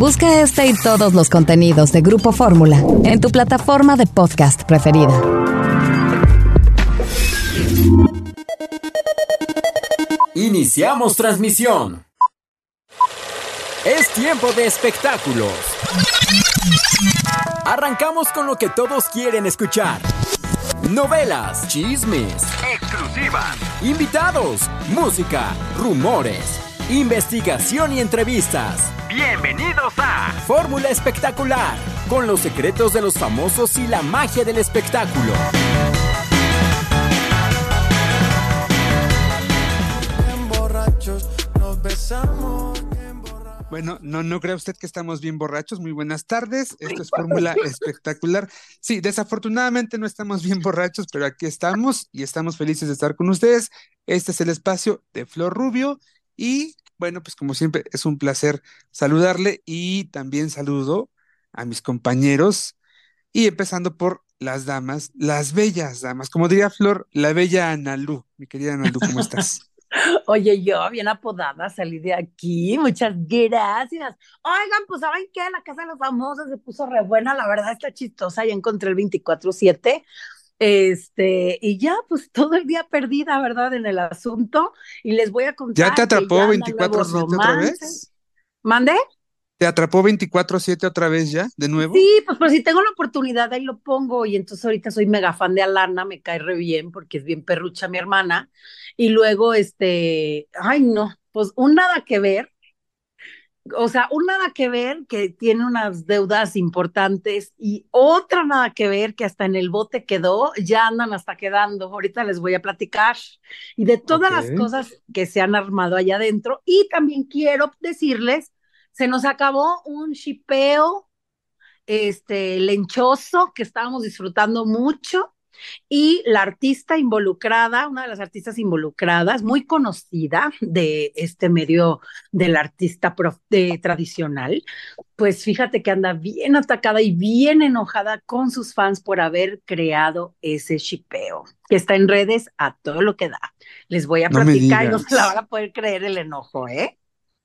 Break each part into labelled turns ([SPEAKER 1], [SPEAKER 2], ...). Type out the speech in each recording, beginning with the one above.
[SPEAKER 1] Busca este y todos los contenidos de Grupo Fórmula en tu plataforma de podcast preferida.
[SPEAKER 2] Iniciamos transmisión. Es tiempo de espectáculos. Arrancamos con lo que todos quieren escuchar. Novelas, chismes, exclusivas, invitados, música, rumores, investigación y entrevistas. Bienvenidos a Fórmula Espectacular, con los secretos de los famosos y la magia del espectáculo.
[SPEAKER 3] Bueno, no crea usted que estamos bien borrachos. Muy buenas tardes, esto es Fórmula Espectacular. Sí, desafortunadamente no estamos bien borrachos, pero aquí estamos y estamos felices de estar con ustedes. Este es el espacio de Flor Rubio y bueno, pues como siempre es un placer saludarle y también saludo a mis compañeros y empezando por las damas, las bellas damas, como diría Flor, la bella Analú. Mi querida Analú, ¿cómo estás?
[SPEAKER 4] Oye, yo bien apodada salí de aquí, muchas gracias. Oigan, pues ¿saben qué? La Casa de los Famosos se puso re buena, la verdad está chistosa, ya encontré el 24/7, y ya pues todo el día perdida, ¿verdad? En el asunto, y les voy a
[SPEAKER 3] ¿Ya te
[SPEAKER 4] contar que
[SPEAKER 3] atrapó
[SPEAKER 4] ya andan nuevos
[SPEAKER 3] 24/7 otra
[SPEAKER 4] romances.
[SPEAKER 3] vez?
[SPEAKER 4] ¿Mande?
[SPEAKER 3] ¿Te atrapó 24/7 otra vez ya, de nuevo?
[SPEAKER 4] Sí, pues si tengo la oportunidad ahí lo pongo y entonces ahorita soy mega fan de Alana, me cae re bien porque es bien perrucha mi hermana y luego ay no, pues un nada que ver, o sea, un nada que ver que tiene unas deudas importantes y otra nada que ver que hasta en el bote quedó, ya andan hasta quedando, ahorita les voy a platicar y de todas las
[SPEAKER 3] Ok.
[SPEAKER 4] cosas que se han armado allá adentro y también quiero decirles, se nos acabó un shipeo lenchoso que estábamos disfrutando mucho y la artista involucrada, una de las artistas involucradas, muy conocida de este medio del artista tradicional, pues fíjate que anda bien atacada y bien enojada con sus fans por haber creado ese shipeo, que está en redes a todo lo que da. Les voy a
[SPEAKER 3] No me
[SPEAKER 4] platicar y no se la van
[SPEAKER 3] digas.
[SPEAKER 4] a poder creer el enojo, ¿eh?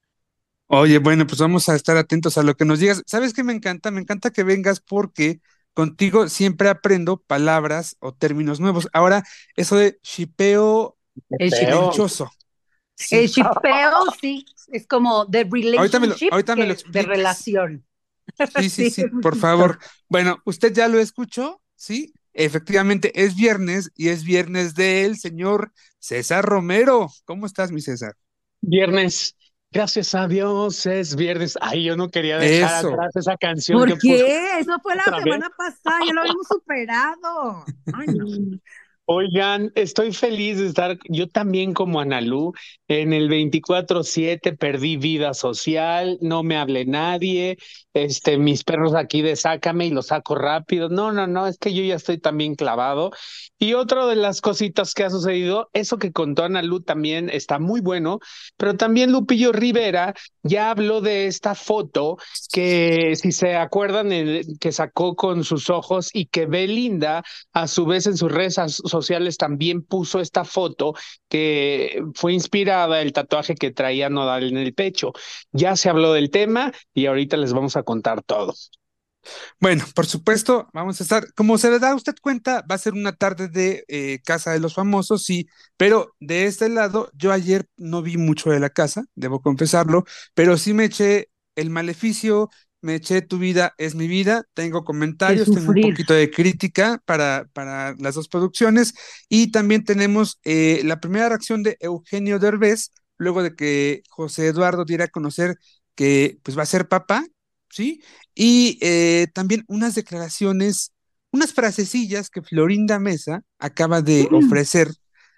[SPEAKER 3] Oye, bueno, pues vamos a estar atentos a lo que nos digas. ¿Sabes qué me encanta? Me encanta que vengas porque contigo siempre aprendo palabras o términos nuevos. Ahora, eso de shipeo
[SPEAKER 4] El
[SPEAKER 5] Feo.
[SPEAKER 3] lenchoso.
[SPEAKER 4] El
[SPEAKER 3] Sí.
[SPEAKER 4] shippeo, sí, es como de relationship,
[SPEAKER 3] Ahorita me lo
[SPEAKER 4] que de
[SPEAKER 3] explicas.
[SPEAKER 4] relación.
[SPEAKER 3] Sí, sí,
[SPEAKER 4] Sí,
[SPEAKER 3] sí,
[SPEAKER 4] es muy
[SPEAKER 3] por favor.
[SPEAKER 4] chistoso.
[SPEAKER 3] Bueno, usted ya lo escuchó, ¿sí? Efectivamente, es viernes y es viernes del señor César Romero. ¿Cómo estás, mi César?
[SPEAKER 5] Viernes. Gracias a Dios es viernes. Ay, yo no quería dejar
[SPEAKER 3] Eso.
[SPEAKER 5] atrás esa canción
[SPEAKER 4] ¿Por
[SPEAKER 5] que puso
[SPEAKER 4] qué? Eso fue la
[SPEAKER 5] otra vez.
[SPEAKER 4] semana pasada, ya lo habíamos superado. Ay, no.
[SPEAKER 5] Oigan, estoy feliz de estar, yo también como Analú, en el 24/7 perdí vida social, no me hable nadie, mis perros aquí de sácame y los saco rápido. No, es que yo ya estoy también clavado. Y otra de las cositas que ha sucedido, eso que contó Analú también está muy bueno, pero también Lupillo Rivera ya habló de esta foto que, si se acuerdan, que sacó con sus ojos y que Belinda a su vez, en sus redes sociales también puso esta foto que fue inspirada el tatuaje que traía Nodal en el pecho. Ya se habló del tema y ahorita les vamos a contar todo.
[SPEAKER 3] Bueno, por supuesto, vamos a estar, como se le da a usted cuenta, va a ser una tarde de Casa de los Famosos, sí, pero de este lado, yo ayer no vi mucho de la casa, debo confesarlo, pero sí me eché El Maleficio, me eché Tu vida es mi vida, tengo
[SPEAKER 4] Qué
[SPEAKER 3] comentarios, tengo un
[SPEAKER 4] sufrir.
[SPEAKER 3] poquito de crítica para las dos producciones y también tenemos la primera reacción de Eugenio Derbez, luego de que José Eduardo diera a conocer que pues va a ser papá, ¿sí? Y también unas declaraciones, unas frasecillas que Florinda Mesa acaba de ofrecer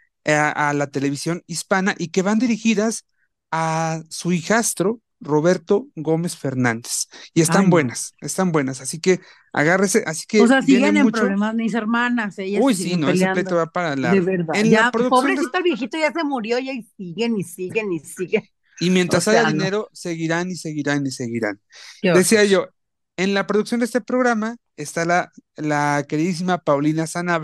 [SPEAKER 3] a la televisión hispana y que van dirigidas a su hijastro, Roberto Gómez Fernández. Y
[SPEAKER 4] Ay, no.
[SPEAKER 3] están buenas. Así que agárrese, así
[SPEAKER 4] O
[SPEAKER 3] que
[SPEAKER 4] sea,
[SPEAKER 3] viene
[SPEAKER 4] siguen en
[SPEAKER 3] mucho.
[SPEAKER 4] problemas mis hermanas, ellas
[SPEAKER 3] Uy,
[SPEAKER 4] se
[SPEAKER 3] sí,
[SPEAKER 4] siguen
[SPEAKER 3] no, ese pleito
[SPEAKER 4] peleando.
[SPEAKER 3] va para
[SPEAKER 4] De
[SPEAKER 3] largo.
[SPEAKER 4] verdad.
[SPEAKER 3] En la
[SPEAKER 4] Ya,
[SPEAKER 3] producción de,
[SPEAKER 4] pobrecito el viejito ya se murió y ahí siguen y siguen y siguen.
[SPEAKER 3] y
[SPEAKER 4] O
[SPEAKER 3] mientras haya
[SPEAKER 4] sea, no.
[SPEAKER 3] dinero, seguirán y seguirán y seguirán.
[SPEAKER 4] Qué horror.
[SPEAKER 3] Decía yo, en la producción de este programa está la queridísima Paulina Sanabria,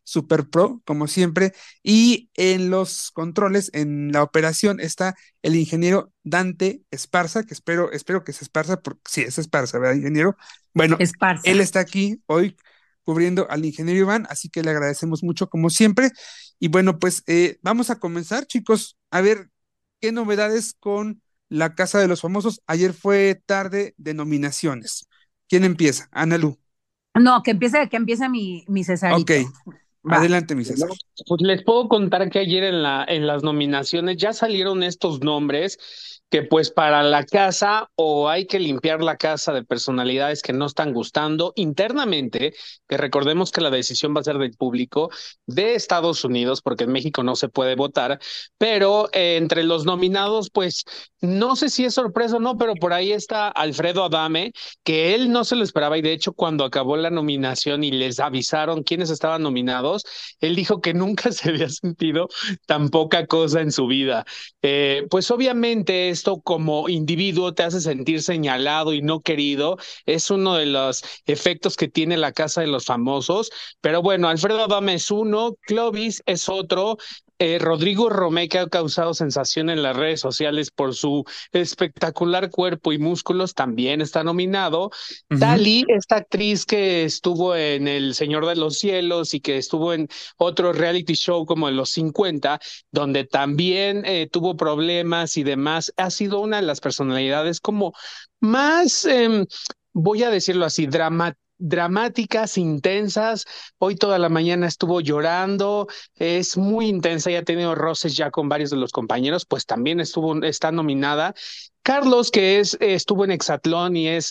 [SPEAKER 3] super pro, como siempre, y en los controles, en la operación, está el ingeniero Dante Esparza, que espero que se esparza, porque sí, es Esparza, ¿verdad, ingeniero? Bueno, él
[SPEAKER 4] Esparza.
[SPEAKER 3] está aquí hoy cubriendo al ingeniero Iván, así que le agradecemos mucho, como siempre. Y bueno, pues vamos a comenzar, chicos, a ver qué novedades con la Casa de los Famosos. Ayer fue tarde de nominaciones. ¿Quién empieza? Ana Lu.
[SPEAKER 4] No, que empiece mi
[SPEAKER 3] Ok,
[SPEAKER 4] Cesarito. Va.
[SPEAKER 3] adelante, mi César.
[SPEAKER 5] Bueno, pues les puedo contar que ayer en las nominaciones ya salieron estos nombres que pues para la casa o hay que limpiar la casa de personalidades que no están gustando internamente, que recordemos que la decisión va a ser del público de Estados Unidos, porque en México no se puede votar, pero entre los nominados pues no sé si es sorpresa o no, pero por ahí está Alfredo Adame, que él no se lo esperaba y de hecho cuando acabó la nominación y les avisaron quiénes estaban nominados, él dijo que nunca se había sentido tan poca cosa en su vida. Pues obviamente esto como individuo te hace sentir señalado y no querido. Es uno de los efectos que tiene la Casa de los Famosos. Pero bueno, Alfredo Adame es uno, Clovis es otro. Rodrigo Romé, que ha causado sensación en las redes sociales por su espectacular cuerpo y músculos, también está nominado.
[SPEAKER 3] Ujú.
[SPEAKER 5] Tali, esta actriz que estuvo en El Señor de los Cielos y que estuvo en otro reality show como en los 50, donde también tuvo problemas y demás, ha sido una de las personalidades como más, voy a decirlo así, dramáticas, intensas. Hoy toda la mañana estuvo llorando, es muy intensa y ha tenido roces ya con varios de los compañeros, pues también está nominada. Carlos, que estuvo en Exatlón y es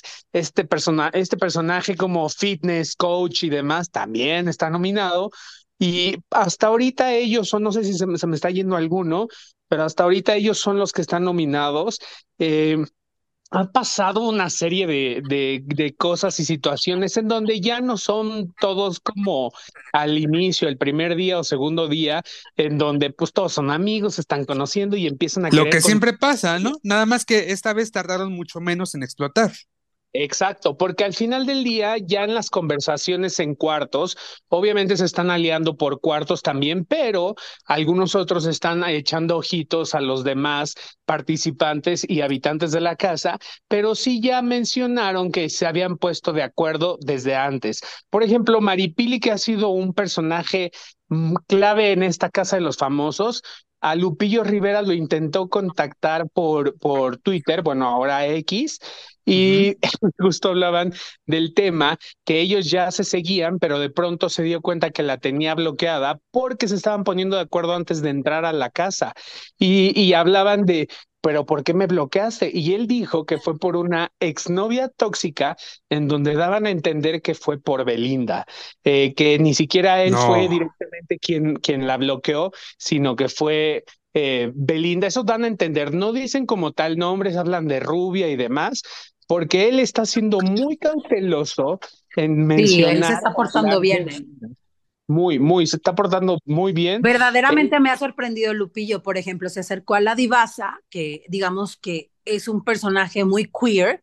[SPEAKER 5] este personaje como fitness coach y demás, también está nominado. Y hasta ahorita ellos son, no sé si se me está yendo alguno, pero hasta ahorita ellos son los que están nominados. Eh, Han pasado una serie de cosas y situaciones en donde ya no son todos como al inicio, el primer día o segundo día, en donde pues todos son amigos, se están conociendo y empiezan a
[SPEAKER 3] Lo
[SPEAKER 5] querer
[SPEAKER 3] que siempre pasa, ¿no? Nada más que esta vez tardaron mucho menos en explotar.
[SPEAKER 5] Exacto, porque al final del día, ya en las conversaciones en cuartos, obviamente se están aliando por cuartos también, pero algunos otros están echando ojitos a los demás participantes y habitantes de la casa, pero sí ya mencionaron que se habían puesto de acuerdo desde antes. Por ejemplo, Maripili, que ha sido un personaje clave en esta casa de los famosos. A Lupillo Rivera lo intentó contactar por Twitter, bueno, ahora X,
[SPEAKER 3] Ujú.
[SPEAKER 5] y justo hablaban del tema que ellos ya se seguían, pero de pronto se dio cuenta que la tenía bloqueada porque se estaban poniendo de acuerdo antes de entrar a la casa y hablaban de, pero ¿por qué me bloqueaste? Y él dijo que fue por una exnovia tóxica en donde daban a entender que fue por Belinda, que ni siquiera él fue
[SPEAKER 3] No.
[SPEAKER 5] directamente quien la bloqueó, sino que fue Belinda. Eso dan a entender, no dicen como tal nombres, hablan de rubia y demás, porque él está siendo muy cauteloso en
[SPEAKER 4] Sí, él se
[SPEAKER 5] mencionar
[SPEAKER 4] está
[SPEAKER 5] o hablar
[SPEAKER 4] portando
[SPEAKER 5] de
[SPEAKER 4] bien, ¿eh?
[SPEAKER 5] Belinda. Muy, se está portando muy bien. Eh,
[SPEAKER 4] Verdaderamente me ha sorprendido Lupillo, por ejemplo, se acercó a la divasa, que digamos que es un personaje muy queer,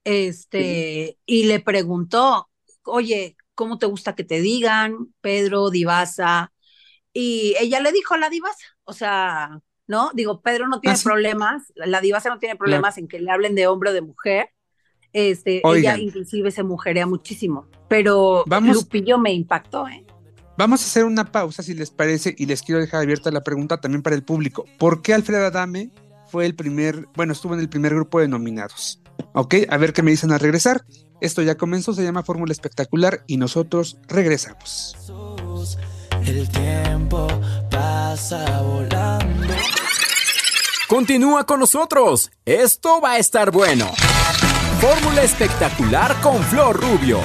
[SPEAKER 4] y le preguntó, oye, ¿cómo te gusta que te digan, Pedro, divasa? Y ella le dijo la divasa, o sea, ¿no? Digo, Pedro no
[SPEAKER 3] Ah,
[SPEAKER 4] tiene
[SPEAKER 3] sí,
[SPEAKER 4] problemas, la divasa no tiene
[SPEAKER 3] claro.
[SPEAKER 4] problemas en que le hablen de hombre o de mujer, ella
[SPEAKER 3] Oigan,
[SPEAKER 4] inclusive se mujerea muchísimo, pero
[SPEAKER 3] vamos,
[SPEAKER 4] Lupillo me impactó, ¿eh?
[SPEAKER 3] vamos a hacer una pausa si les parece y les quiero dejar abierta la pregunta también para el público. ¿Por qué Alfredo Adame fue el primer, bueno, estuvo en el primer grupo de nominados? Ok, a ver qué me dicen al regresar. Esto ya comenzó, se llama Fórmula Espectacular y nosotros regresamos.
[SPEAKER 6] El tiempo pasa volando.
[SPEAKER 2] Continúa con nosotros. Esto va a estar bueno. Fórmula Espectacular con Flor Rubio.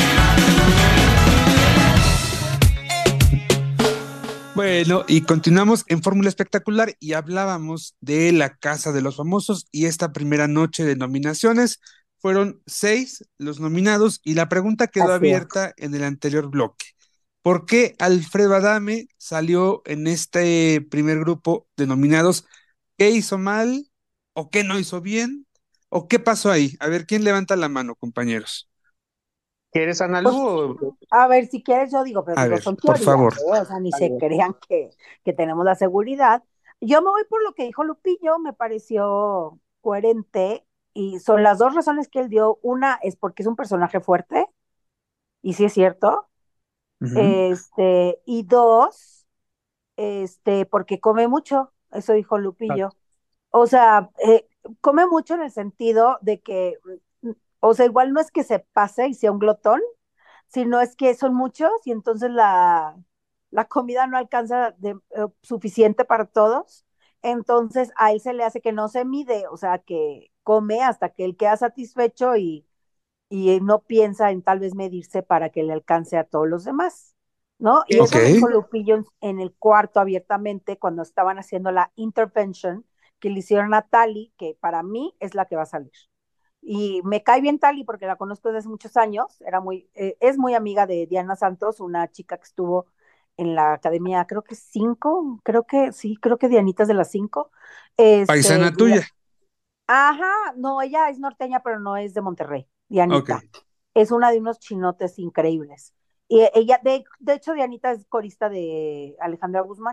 [SPEAKER 3] Bueno, y continuamos en Fórmula Espectacular y hablábamos de la Casa de los Famosos y esta primera noche de nominaciones. Fueron 6 los nominados y la pregunta quedó
[SPEAKER 4] Así es.
[SPEAKER 3] abierta en el anterior bloque. ¿Por qué Alfredo Adame salió en este primer grupo de nominados? ¿Qué hizo mal? ¿O qué no hizo bien? ¿O qué pasó ahí? A ver, ¿quién levanta la mano, compañeros?
[SPEAKER 5] ¿Quieres, Analu?
[SPEAKER 4] Pues, a ver, si quieres, yo digo, pero
[SPEAKER 3] A
[SPEAKER 4] digo,
[SPEAKER 3] ver,
[SPEAKER 4] son
[SPEAKER 3] por
[SPEAKER 4] teorías,
[SPEAKER 3] favor.
[SPEAKER 4] ¿eh? O sea, ni se
[SPEAKER 5] Vale.
[SPEAKER 4] crean que tenemos la seguridad. Yo me voy por lo que dijo Lupillo, me pareció coherente, y son las dos razones que él dio. Una es porque es un personaje fuerte, y sí es cierto.
[SPEAKER 3] Ujú.
[SPEAKER 4] Y dos, porque come mucho, eso dijo
[SPEAKER 5] Ah,
[SPEAKER 4] Lupillo. O sea, come mucho en el sentido de que, o sea, igual no es que se pase y sea un glotón, sino es que son muchos y entonces la comida no alcanza suficiente para todos. Entonces a él se le hace que no se mide, o sea, que come hasta que él queda satisfecho y no piensa en tal vez medirse para que le alcance a todos los demás, ¿no? Y
[SPEAKER 3] Ok.
[SPEAKER 4] eso lo dijo Lupillo en el cuarto abiertamente cuando estaban haciendo la intervention que le hicieron a Tali, que para mí es la que va a salir. Y me cae bien Tali porque la conozco desde hace muchos años, es muy amiga de Diana Santos, una chica que estuvo en la academia, creo que cinco, creo que sí, creo que Dianita es de las cinco.
[SPEAKER 3] Paisana
[SPEAKER 4] Y
[SPEAKER 3] tuya.
[SPEAKER 4] ajá, no, ella es norteña, pero no es de Monterrey,
[SPEAKER 3] Ok.
[SPEAKER 4] Dianita. Es una de unos chinotes increíbles. Y ella, de hecho, Dianita es corista de Alejandra Guzmán.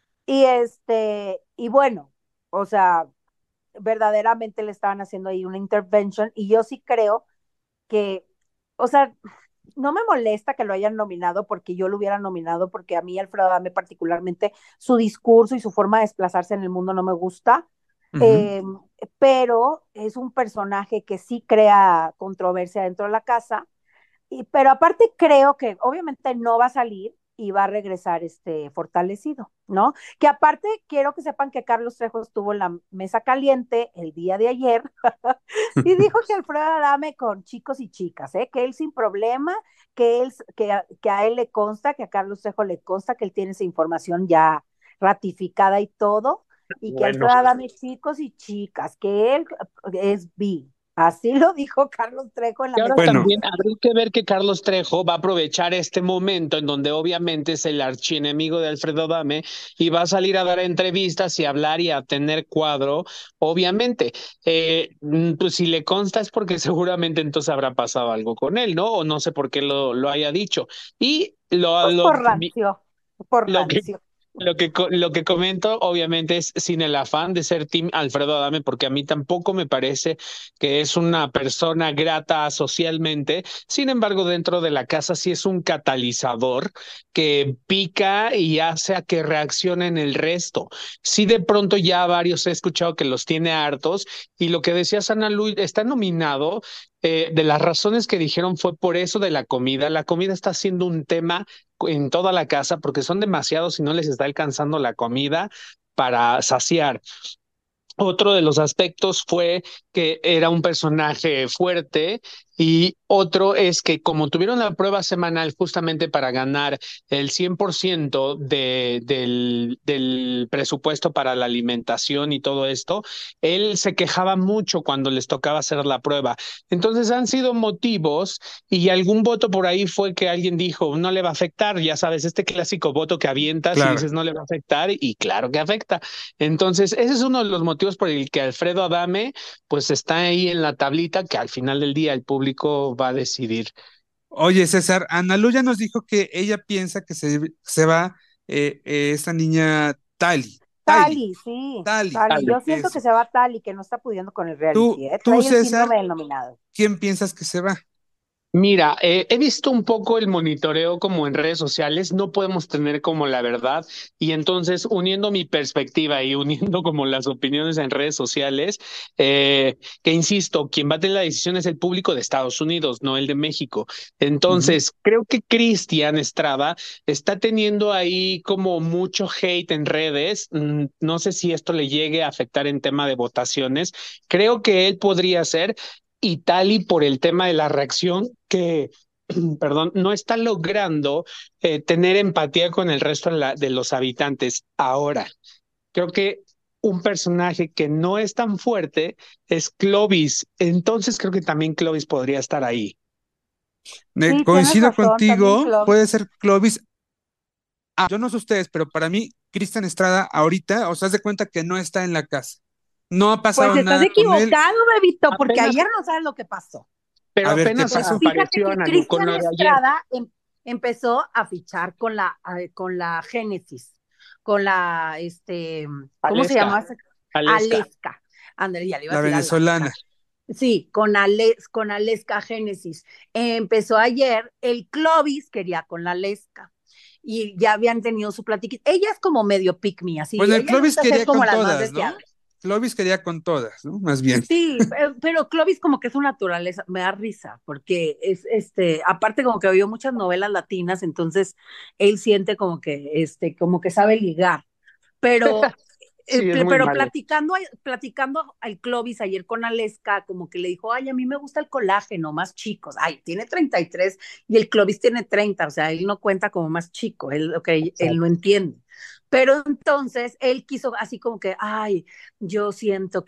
[SPEAKER 4] Y bueno, o sea, verdaderamente le estaban haciendo ahí una intervention y yo sí creo que, o sea, no me molesta que lo hayan nominado porque yo lo hubiera nominado porque a mí Alfredo Adame particularmente su discurso y su forma de desplazarse en el mundo no me gusta,
[SPEAKER 3] Ujú.
[SPEAKER 4] eh, pero es un personaje que sí crea controversia dentro de la casa pero aparte creo que obviamente no va a salir y va a regresar fortalecido, ¿no? Que aparte quiero que sepan que Carlos Trejo estuvo en la mesa caliente el día de ayer y dijo que Alfredo Adame con chicos y chicas, ¿eh? Que él sin problema, que a él le consta, que a Carlos Trejo le consta que él tiene esa información ya ratificada y todo, y que
[SPEAKER 5] bueno.
[SPEAKER 4] Alfredo Adame chicos y chicas, que él es bi. Así lo dijo Carlos Trejo en la
[SPEAKER 5] Y ahora
[SPEAKER 4] mesa
[SPEAKER 3] Bueno,
[SPEAKER 5] también
[SPEAKER 4] caliente.
[SPEAKER 5] habría que ver que Carlos Trejo va a aprovechar este momento en donde obviamente es el archienemigo de Alfredo Adame y va a salir a dar entrevistas y hablar y a tener cuadro, obviamente. Pues si le consta es porque seguramente entonces habrá pasado algo con él, ¿no? O no sé por qué lo haya dicho. Y
[SPEAKER 4] Pues por
[SPEAKER 5] lo que
[SPEAKER 4] rancio.
[SPEAKER 5] lo que comento, obviamente, es sin el afán de ser Team Alfredo Adame, porque a mí tampoco me parece que es una persona grata socialmente. Sin embargo, dentro de la casa sí es un catalizador que pica y hace a que reaccionen el resto. Sí, de pronto ya varios he escuchado que los tiene hartos, y lo que decía Sana Luis está nominado. De las razones que dijeron fue por eso de la comida. La comida está siendo un tema en toda la casa porque son demasiados y no les está alcanzando la comida para saciar. Otro de los aspectos fue que era un personaje fuerte, y otro es que como tuvieron la prueba semanal justamente para ganar el 100% del presupuesto para la alimentación y todo esto, él se quejaba mucho cuando les tocaba hacer la prueba. Entonces han sido motivos, y algún voto por ahí fue que alguien dijo, no le va a afectar, ya sabes, este clásico voto que avientas y
[SPEAKER 3] claro.
[SPEAKER 5] dices no le va a afectar, y claro que afecta. Entonces, ese es uno de los motivos por el que Alfredo Adame, pues está ahí en la tablita que al final del día el público va a decidir.
[SPEAKER 3] Oye, César, Ana Lu ya nos dijo que ella piensa que se va esta niña Tali. Tali,
[SPEAKER 4] Tali, sí,
[SPEAKER 3] Tali,
[SPEAKER 4] Tali. Yo siento que
[SPEAKER 3] eso.
[SPEAKER 4] se va Tali, que no está pudiendo con el
[SPEAKER 3] Tú,
[SPEAKER 4] reality, ¿eh?
[SPEAKER 3] tú,
[SPEAKER 4] Trae el
[SPEAKER 3] César,
[SPEAKER 4] síndrome del nominado.
[SPEAKER 3] ¿quién piensas que se va?
[SPEAKER 5] Mira, he visto un poco el monitoreo como en redes sociales, no podemos tener como la verdad, y entonces uniendo mi perspectiva y uniendo como las opiniones en redes sociales, que insisto, quien va a tener la decisión es el público de Estados Unidos, no el de México.
[SPEAKER 3] Ujú.
[SPEAKER 5] Entonces, creo que Cristian Estrada está teniendo ahí como mucho hate en redes. No sé si esto le llegue a afectar en tema de votaciones. Creo que él podría ser Itali por el tema de la reacción que, perdón, no está logrando tener empatía con el resto de los habitantes. Ahora, creo que un personaje que no es tan fuerte es Clovis. Entonces creo que también Clovis podría estar ahí.
[SPEAKER 4] Sí, tienes
[SPEAKER 3] Coincido
[SPEAKER 4] razón, también
[SPEAKER 3] contigo, puede
[SPEAKER 4] Clovis.
[SPEAKER 3] ser Clovis. Yo no sé ustedes, pero para mí, Cristian Estrada ahorita, o sea, haz de cuenta que no está en la casa. No ha
[SPEAKER 4] Pues
[SPEAKER 3] pasado
[SPEAKER 4] estás
[SPEAKER 3] nada con él.
[SPEAKER 4] equivocado, bebito, porque
[SPEAKER 5] Apenas
[SPEAKER 4] ayer no sabes lo que pasó.
[SPEAKER 5] Pero
[SPEAKER 3] A ver, ¿qué
[SPEAKER 5] apenas
[SPEAKER 3] pasó?
[SPEAKER 4] Fíjate
[SPEAKER 5] apareció
[SPEAKER 4] que
[SPEAKER 5] Analu con
[SPEAKER 4] Cristian
[SPEAKER 5] lo de ayer.
[SPEAKER 4] Estrada empezó a fichar con la Génesis, con la, ¿cómo se
[SPEAKER 5] Aleska,
[SPEAKER 4] llama?
[SPEAKER 5] Aleska.
[SPEAKER 4] Aleska. Ándale, ya le iba a
[SPEAKER 3] La
[SPEAKER 4] decir Alaska.
[SPEAKER 3] venezolana.
[SPEAKER 4] Sí, con Aleska Génesis. Empezó ayer, el Clovis quería con la Aleska. Y ya habían tenido su platiquita. Ella es como medio pick me, así.
[SPEAKER 3] Bueno, el
[SPEAKER 4] Ella le
[SPEAKER 3] Clovis
[SPEAKER 4] gusta ser
[SPEAKER 3] quería
[SPEAKER 4] como
[SPEAKER 3] con
[SPEAKER 4] las más
[SPEAKER 3] todas, ¿no?
[SPEAKER 4] deseadas.
[SPEAKER 3] Clovis quería con todas, ¿no? Más bien.
[SPEAKER 4] Sí, pero Clovis como que es su naturaleza, me da risa, porque es aparte como que oyó muchas novelas latinas, entonces él siente como que sabe ligar. Pero,
[SPEAKER 5] Sí, es muy
[SPEAKER 4] pero
[SPEAKER 5] malo.
[SPEAKER 4] platicando al Clovis ayer con Aleska, como que le dijo, ay, a mí me gusta el colágeno, más chicos. Ay, tiene 33 y el Clovis tiene 30, o sea, él no cuenta como más chico, él no entiende. Pero entonces él quiso así como que, ay, yo siento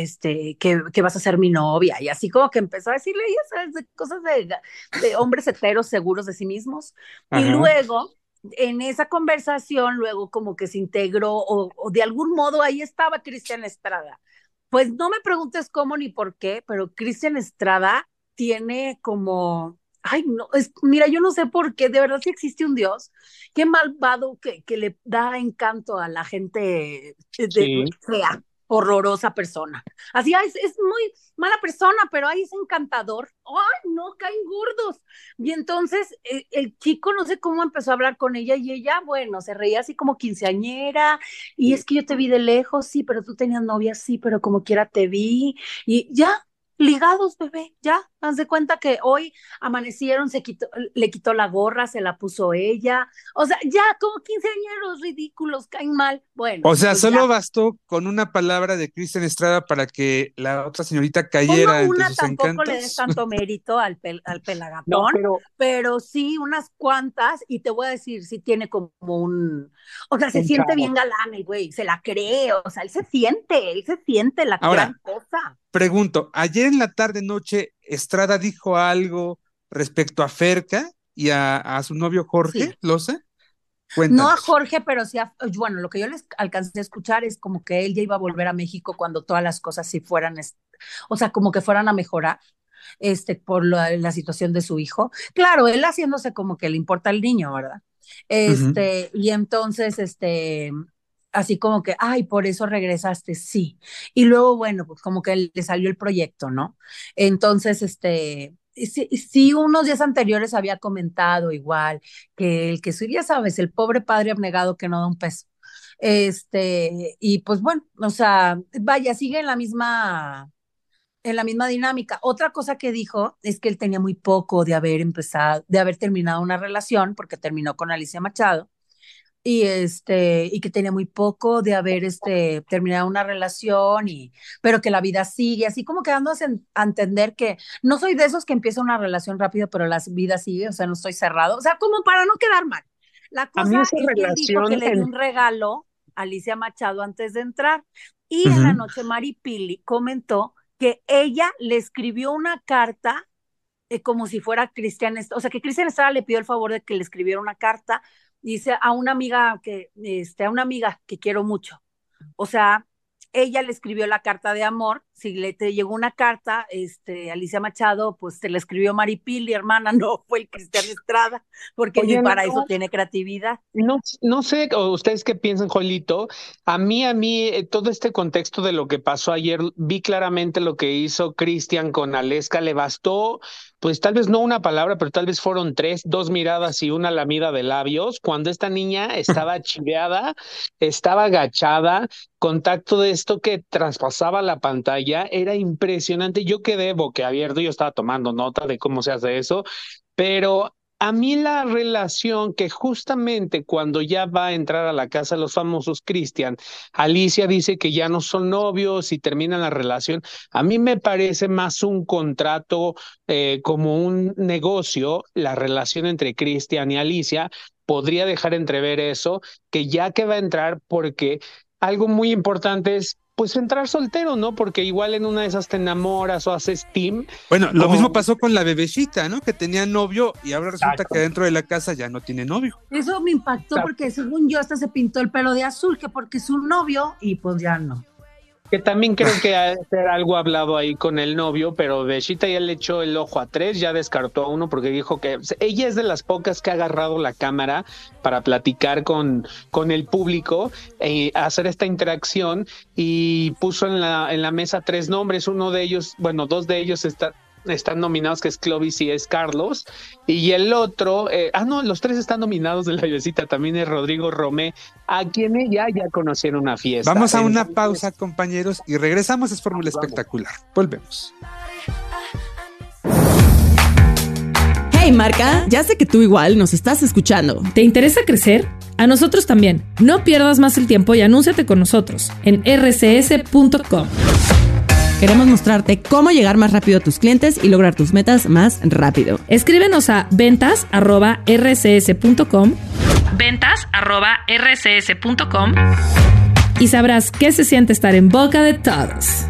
[SPEAKER 4] que vas a ser mi novia. Y así como que empezó a decirle, ya sabes, de cosas de hombres heteros seguros de sí mismos. Y
[SPEAKER 3] Ajá.
[SPEAKER 4] luego en esa conversación luego como que se integró o de algún modo ahí estaba Cristian Estrada. Pues no me preguntes cómo ni por qué, pero Cristian Estrada tiene como, ay no, mira, yo no sé por qué, de verdad si existe un Dios, qué malvado que le da encanto a la gente
[SPEAKER 5] Sí.
[SPEAKER 4] fea, horrorosa persona. Así es muy mala persona, pero ahí es encantador. Ay, no, caen gordos. Y entonces el chico no sé cómo empezó a hablar con ella y ella, bueno, se reía así como quinceañera y es que yo te vi de lejos, sí, pero tú tenías novia, sí, pero como quiera te vi y ya, ligados, bebé, ya, haz de cuenta que hoy amanecieron, le quitó la gorra, se la puso ella, o sea, ya como quinceañeros ridículos, caen mal, bueno,
[SPEAKER 3] O sea,
[SPEAKER 4] pues ya.
[SPEAKER 3] solo bastó con una palabra de Cristian Estrada para que la otra señorita
[SPEAKER 4] Pues no
[SPEAKER 3] cayera entre
[SPEAKER 4] una,
[SPEAKER 3] sus
[SPEAKER 4] tampoco le des
[SPEAKER 3] encantos.
[SPEAKER 4] tanto mérito al
[SPEAKER 5] No,
[SPEAKER 4] pelagatón,
[SPEAKER 5] pero
[SPEAKER 4] pero sí unas cuantas, y te voy a decir, sí tiene como o sea, se
[SPEAKER 5] un
[SPEAKER 4] siente
[SPEAKER 5] chavo.
[SPEAKER 4] bien galán el güey, se la cree, o sea, él se siente la gran
[SPEAKER 3] Ahora,
[SPEAKER 4] cosa.
[SPEAKER 3] pregunto, ayer en la tarde noche, Estrada dijo algo respecto a Ferca y a su novio Jorge,
[SPEAKER 4] Sí,
[SPEAKER 3] ¿lo sé?
[SPEAKER 4] no a
[SPEAKER 3] Cuéntanos.
[SPEAKER 4] Jorge, pero sí bueno, lo que yo les alcancé a escuchar es como que él ya iba a volver a México cuando todas las cosas sí fueran, o sea, como que fueran a mejorar, por la situación de su hijo. Claro, él haciéndose como que le importa al niño, ¿verdad?
[SPEAKER 3] Ujú.
[SPEAKER 4] Y entonces, así como que, ay, por eso regresaste, sí. Y luego, bueno, pues como que le salió el proyecto, ¿no? Entonces, sí, unos días anteriores había comentado igual que ya sabes, el pobre padre abnegado que no da un peso. Y pues bueno, o sea, vaya, sigue en la misma dinámica. Otra cosa que dijo es que él tenía muy poco de haber terminado una relación, porque terminó con Alicia Machado, y que tenía muy poco de haber terminado una relación, pero que la vida sigue, así como que dándose a entender que no soy de esos que empieza una relación rápido, pero la vida sigue, o sea, no estoy cerrado, o sea, como para no quedar mal. La
[SPEAKER 5] A
[SPEAKER 4] cosa
[SPEAKER 5] mí esa
[SPEAKER 4] es que él dijo que
[SPEAKER 5] relación
[SPEAKER 4] le dio un regalo a Alicia Machado antes de entrar, y en la
[SPEAKER 3] Ujú.
[SPEAKER 4] noche Mari Pili comentó que ella le escribió una carta como si fuera Cristian, o sea, que Cristian Estrada le pidió el favor de que le escribiera una carta, dice a una amiga que quiero mucho. O sea, ella le escribió la carta de amor, si te llegó una carta, Alicia Machado, pues te la escribió Maripili, hermana, no fue el Cristian Estrada, porque ni
[SPEAKER 5] Oye,
[SPEAKER 4] para eso
[SPEAKER 5] no,
[SPEAKER 4] tiene creatividad.
[SPEAKER 5] no sé, o ustedes qué piensan, Jolito. Todo este contexto de lo que pasó ayer, vi claramente lo que hizo Cristian con Aleska, le bastó, pues tal vez no una palabra, pero tal vez fueron tres, dos miradas y una lamida de labios, cuando esta niña estaba chiveada, estaba agachada, contacto de esto que traspasaba la pantalla, era impresionante. Yo quedé boquiabierto, yo estaba tomando nota de cómo se hace eso, pero a mí la relación que justamente cuando ya va a entrar a la casa de los famosos Cristian, Alicia dice que ya no son novios y terminan la relación. A mí me parece más un contrato, como un negocio, la relación entre Cristian y Alicia. Podría dejar entrever eso, que ya que va a entrar, porque algo muy importante es pues entrar soltero, ¿no? Porque igual en una de esas te enamoras o haces team.
[SPEAKER 3] Bueno, lo mismo
[SPEAKER 5] Como
[SPEAKER 3] pasó con la bebecita, ¿no? Que tenía novio y ahora resulta que dentro de la casa ya no tiene novio.
[SPEAKER 4] Eso me impactó porque según yo hasta se pintó el pelo de azul, que porque es un novio, y pues ya no.
[SPEAKER 5] Que también creo que ha de ser algo hablado ahí con el novio, pero Bechita ya le echó el ojo a 3, ya descartó a 1 porque dijo que ella es de las pocas que ha agarrado la cámara para platicar con el público, hacer esta interacción, y puso en la mesa 3 nombres. Uno de ellos, bueno, 2 de ellos están nominados, que es Clovis y es Carlos, y el otro, no, los 3 están nominados de la Bechita, también es Rodrigo Romé, a quien ella ya conocieron una fiesta.
[SPEAKER 3] Vamos a una pausa, compañeros, y regresamos. Es Fórmula Espectacular. Volvemos.
[SPEAKER 7] Hey, marca, ya sé que tú igual nos estás escuchando.
[SPEAKER 8] ¿Te interesa crecer? A nosotros también. No pierdas más el tiempo y anúnciate con nosotros en rcs.com.
[SPEAKER 7] Queremos mostrarte cómo llegar más rápido a tus clientes y lograr tus metas más rápido.
[SPEAKER 8] Escríbenos a ventas@rcs.com, ventas@rcs.com, y sabrás qué se siente estar en boca de todos.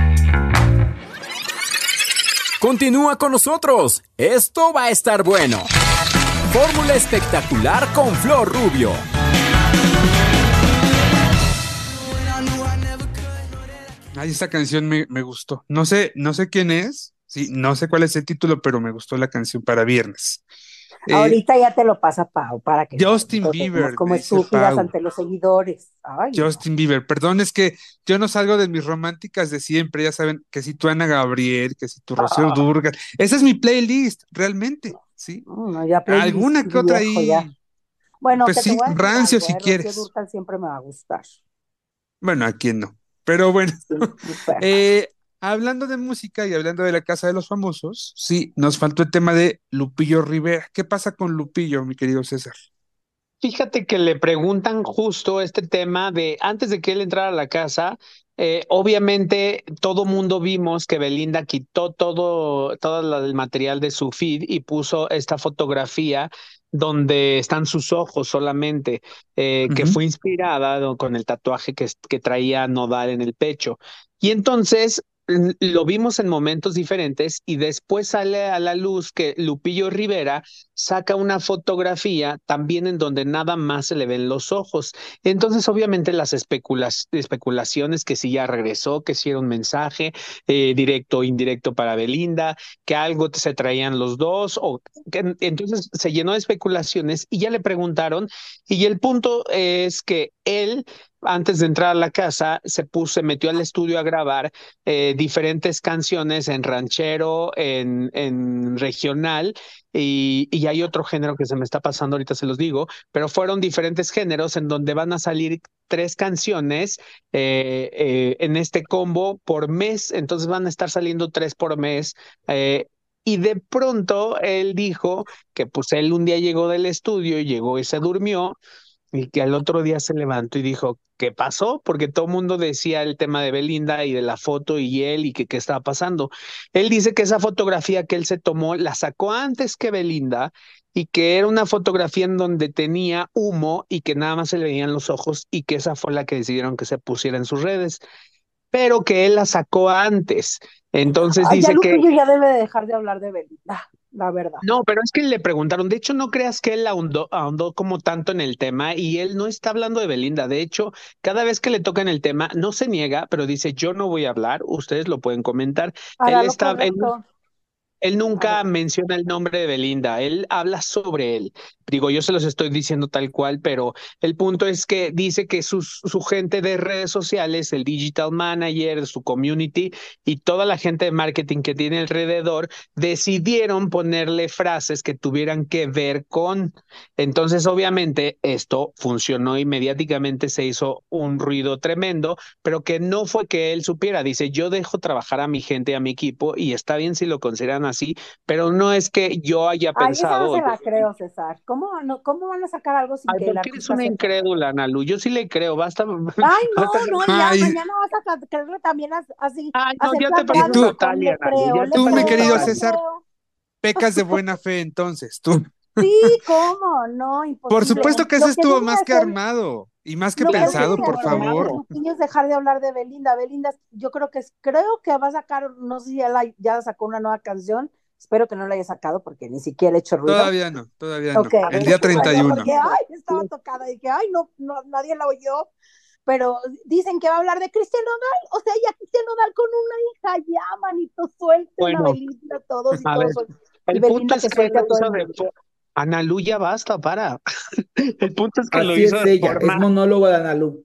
[SPEAKER 2] Continúa con nosotros. Esto va a estar bueno. Fórmula Espectacular con Flor Rubio.
[SPEAKER 3] Ay, esta canción me gustó. No sé quién es, sí, no sé cuál es el título, pero me gustó la canción para viernes.
[SPEAKER 4] Ahorita ya te lo pasa Pau, para que
[SPEAKER 3] Justin
[SPEAKER 4] no
[SPEAKER 3] Bieber,
[SPEAKER 4] como
[SPEAKER 3] dice
[SPEAKER 4] estúpidas
[SPEAKER 3] Pau.
[SPEAKER 4] ante los seguidores. Ay,
[SPEAKER 3] Justin Bieber, perdón, es que yo no salgo de mis románticas de siempre, ya saben, que si tú Ana Gabriel, que si tú Rocío Dúrcal, esa es mi playlist, realmente, ¿sí?
[SPEAKER 4] no, ya playlist
[SPEAKER 3] Alguna que otra
[SPEAKER 4] viejo,
[SPEAKER 3] ahí,
[SPEAKER 4] ya. Bueno,
[SPEAKER 3] pues
[SPEAKER 4] que te
[SPEAKER 3] sí,
[SPEAKER 4] voy a decir
[SPEAKER 3] rancio
[SPEAKER 4] algo,
[SPEAKER 3] si
[SPEAKER 4] Rocío
[SPEAKER 3] quieres.
[SPEAKER 4] Dúrcal siempre me va a gustar.
[SPEAKER 3] Bueno, a quién no, pero bueno.
[SPEAKER 4] Sí, mi perra.
[SPEAKER 3] Hablando de música y hablando de la Casa de los Famosos, sí, nos faltó el tema de Lupillo Rivera. ¿Qué pasa con Lupillo, mi querido César?
[SPEAKER 5] Fíjate que le preguntan justo este tema de antes de que él entrara a la casa. Obviamente todo mundo vimos que Belinda quitó todo el material de su feed y puso esta fotografía donde están sus ojos solamente, que fue inspirada con el tatuaje que traía Nodal en el pecho. Y entonces lo vimos en momentos diferentes, y después sale a la luz que Lupillo Rivera saca una fotografía también en donde nada más se le ven los ojos. Entonces, obviamente, las especulaciones que si ya regresó, que si era un mensaje directo o indirecto para Belinda, que algo se traían los dos, entonces se llenó de especulaciones, y ya le preguntaron, y el punto es que él, antes de entrar a la casa, se metió al estudio a grabar diferentes canciones en ranchero, en regional, y hay otro género que se me está pasando ahorita, se los digo, pero fueron diferentes géneros en donde van a salir 3 canciones en este combo por mes. Entonces van a estar saliendo 3 por mes. Y de pronto él dijo que pues él un día llegó del estudio, llegó y se durmió, y que al otro día se levantó y dijo, ¿qué pasó? Porque todo el mundo decía el tema de Belinda y de la foto y él, y que qué estaba pasando. Él dice que esa fotografía que él se tomó la sacó antes que Belinda, y que era una fotografía en donde tenía humo y que nada más se le veían los ojos, y que esa fue la que decidieron que se pusiera en sus redes, pero que él la sacó antes. Entonces
[SPEAKER 4] Ay, ya
[SPEAKER 5] dice que...
[SPEAKER 4] Lupillo ya debe de dejar de hablar de Belinda, la verdad.
[SPEAKER 5] No, pero es que le preguntaron. De hecho, no creas que él ahondó como tanto en el tema, y él no está hablando de Belinda. De hecho, cada vez que le tocan el tema, no se niega, pero dice, yo no voy a hablar, ustedes lo pueden comentar.
[SPEAKER 4] Hará lo correcto.
[SPEAKER 5] Él nunca menciona el nombre de Belinda, él habla sobre él. Digo, yo se los estoy diciendo tal cual, pero el punto es que dice que su gente de redes sociales, el digital manager, su community y toda la gente de marketing que tiene alrededor, decidieron ponerle frases que tuvieran que ver con. Entonces, obviamente, esto funcionó y mediáticamente se hizo un ruido tremendo, pero que no fue que él supiera. Dice, yo dejo trabajar a mi gente, a mi equipo, y está bien si lo consideran así, pero no es que yo haya pensado.
[SPEAKER 4] Esa no se la creo, César. ¿Cómo van a sacar algo sin que el
[SPEAKER 5] ¿Por qué eres
[SPEAKER 4] artista
[SPEAKER 5] una
[SPEAKER 4] sepa?
[SPEAKER 5] incrédula, Nalu? Yo sí le creo, basta.
[SPEAKER 4] Ay, no, ya,
[SPEAKER 3] Ay.
[SPEAKER 4] mañana vas a creerle también así.
[SPEAKER 5] Ay, no, ya te
[SPEAKER 4] aceptar
[SPEAKER 5] pareces
[SPEAKER 3] tú-
[SPEAKER 5] Natalia, Nalu, ya te
[SPEAKER 3] Tú, mi
[SPEAKER 5] pareces
[SPEAKER 3] querido
[SPEAKER 5] Natalia.
[SPEAKER 3] César, pecas de buena fe, entonces, tú.
[SPEAKER 4] Sí, ¿cómo? No, imposible.
[SPEAKER 3] Por supuesto que
[SPEAKER 4] Lo
[SPEAKER 3] eso estuvo
[SPEAKER 4] debe
[SPEAKER 3] más que
[SPEAKER 4] hacer-
[SPEAKER 3] armado y más que
[SPEAKER 4] Lo que
[SPEAKER 3] pensado,
[SPEAKER 4] debe
[SPEAKER 3] por
[SPEAKER 4] hacer
[SPEAKER 3] favor.
[SPEAKER 4] Lupillo es dejar de hablar de Belinda. Belinda, yo creo que va a sacar, no sé si ya sacó una nueva canción. Espero que no la haya sacado porque ni siquiera he hecho ruido.
[SPEAKER 3] Todavía no.
[SPEAKER 4] Ok.
[SPEAKER 3] El día 31.
[SPEAKER 4] Porque, estaba tocada y dije, ay, no, nadie la oyó. pero dicen que va a hablar de Cristian Nodal, o sea, ya Cristian Nodal con una hija, ya, manito, suelten a
[SPEAKER 5] Bueno,
[SPEAKER 4] Belinda a todos y
[SPEAKER 5] a ver,
[SPEAKER 4] todos, y
[SPEAKER 5] el punto
[SPEAKER 4] Belinda
[SPEAKER 5] es
[SPEAKER 4] que
[SPEAKER 5] que él
[SPEAKER 4] suelte
[SPEAKER 5] lo
[SPEAKER 4] a todo
[SPEAKER 5] hizo
[SPEAKER 4] el
[SPEAKER 5] de
[SPEAKER 4] mundo.
[SPEAKER 5] Ana Lu, ya basta, para. El punto es que lo
[SPEAKER 9] Así
[SPEAKER 5] hizo
[SPEAKER 9] es
[SPEAKER 5] de
[SPEAKER 9] ella, es
[SPEAKER 5] forma.
[SPEAKER 9] monólogo de Analu.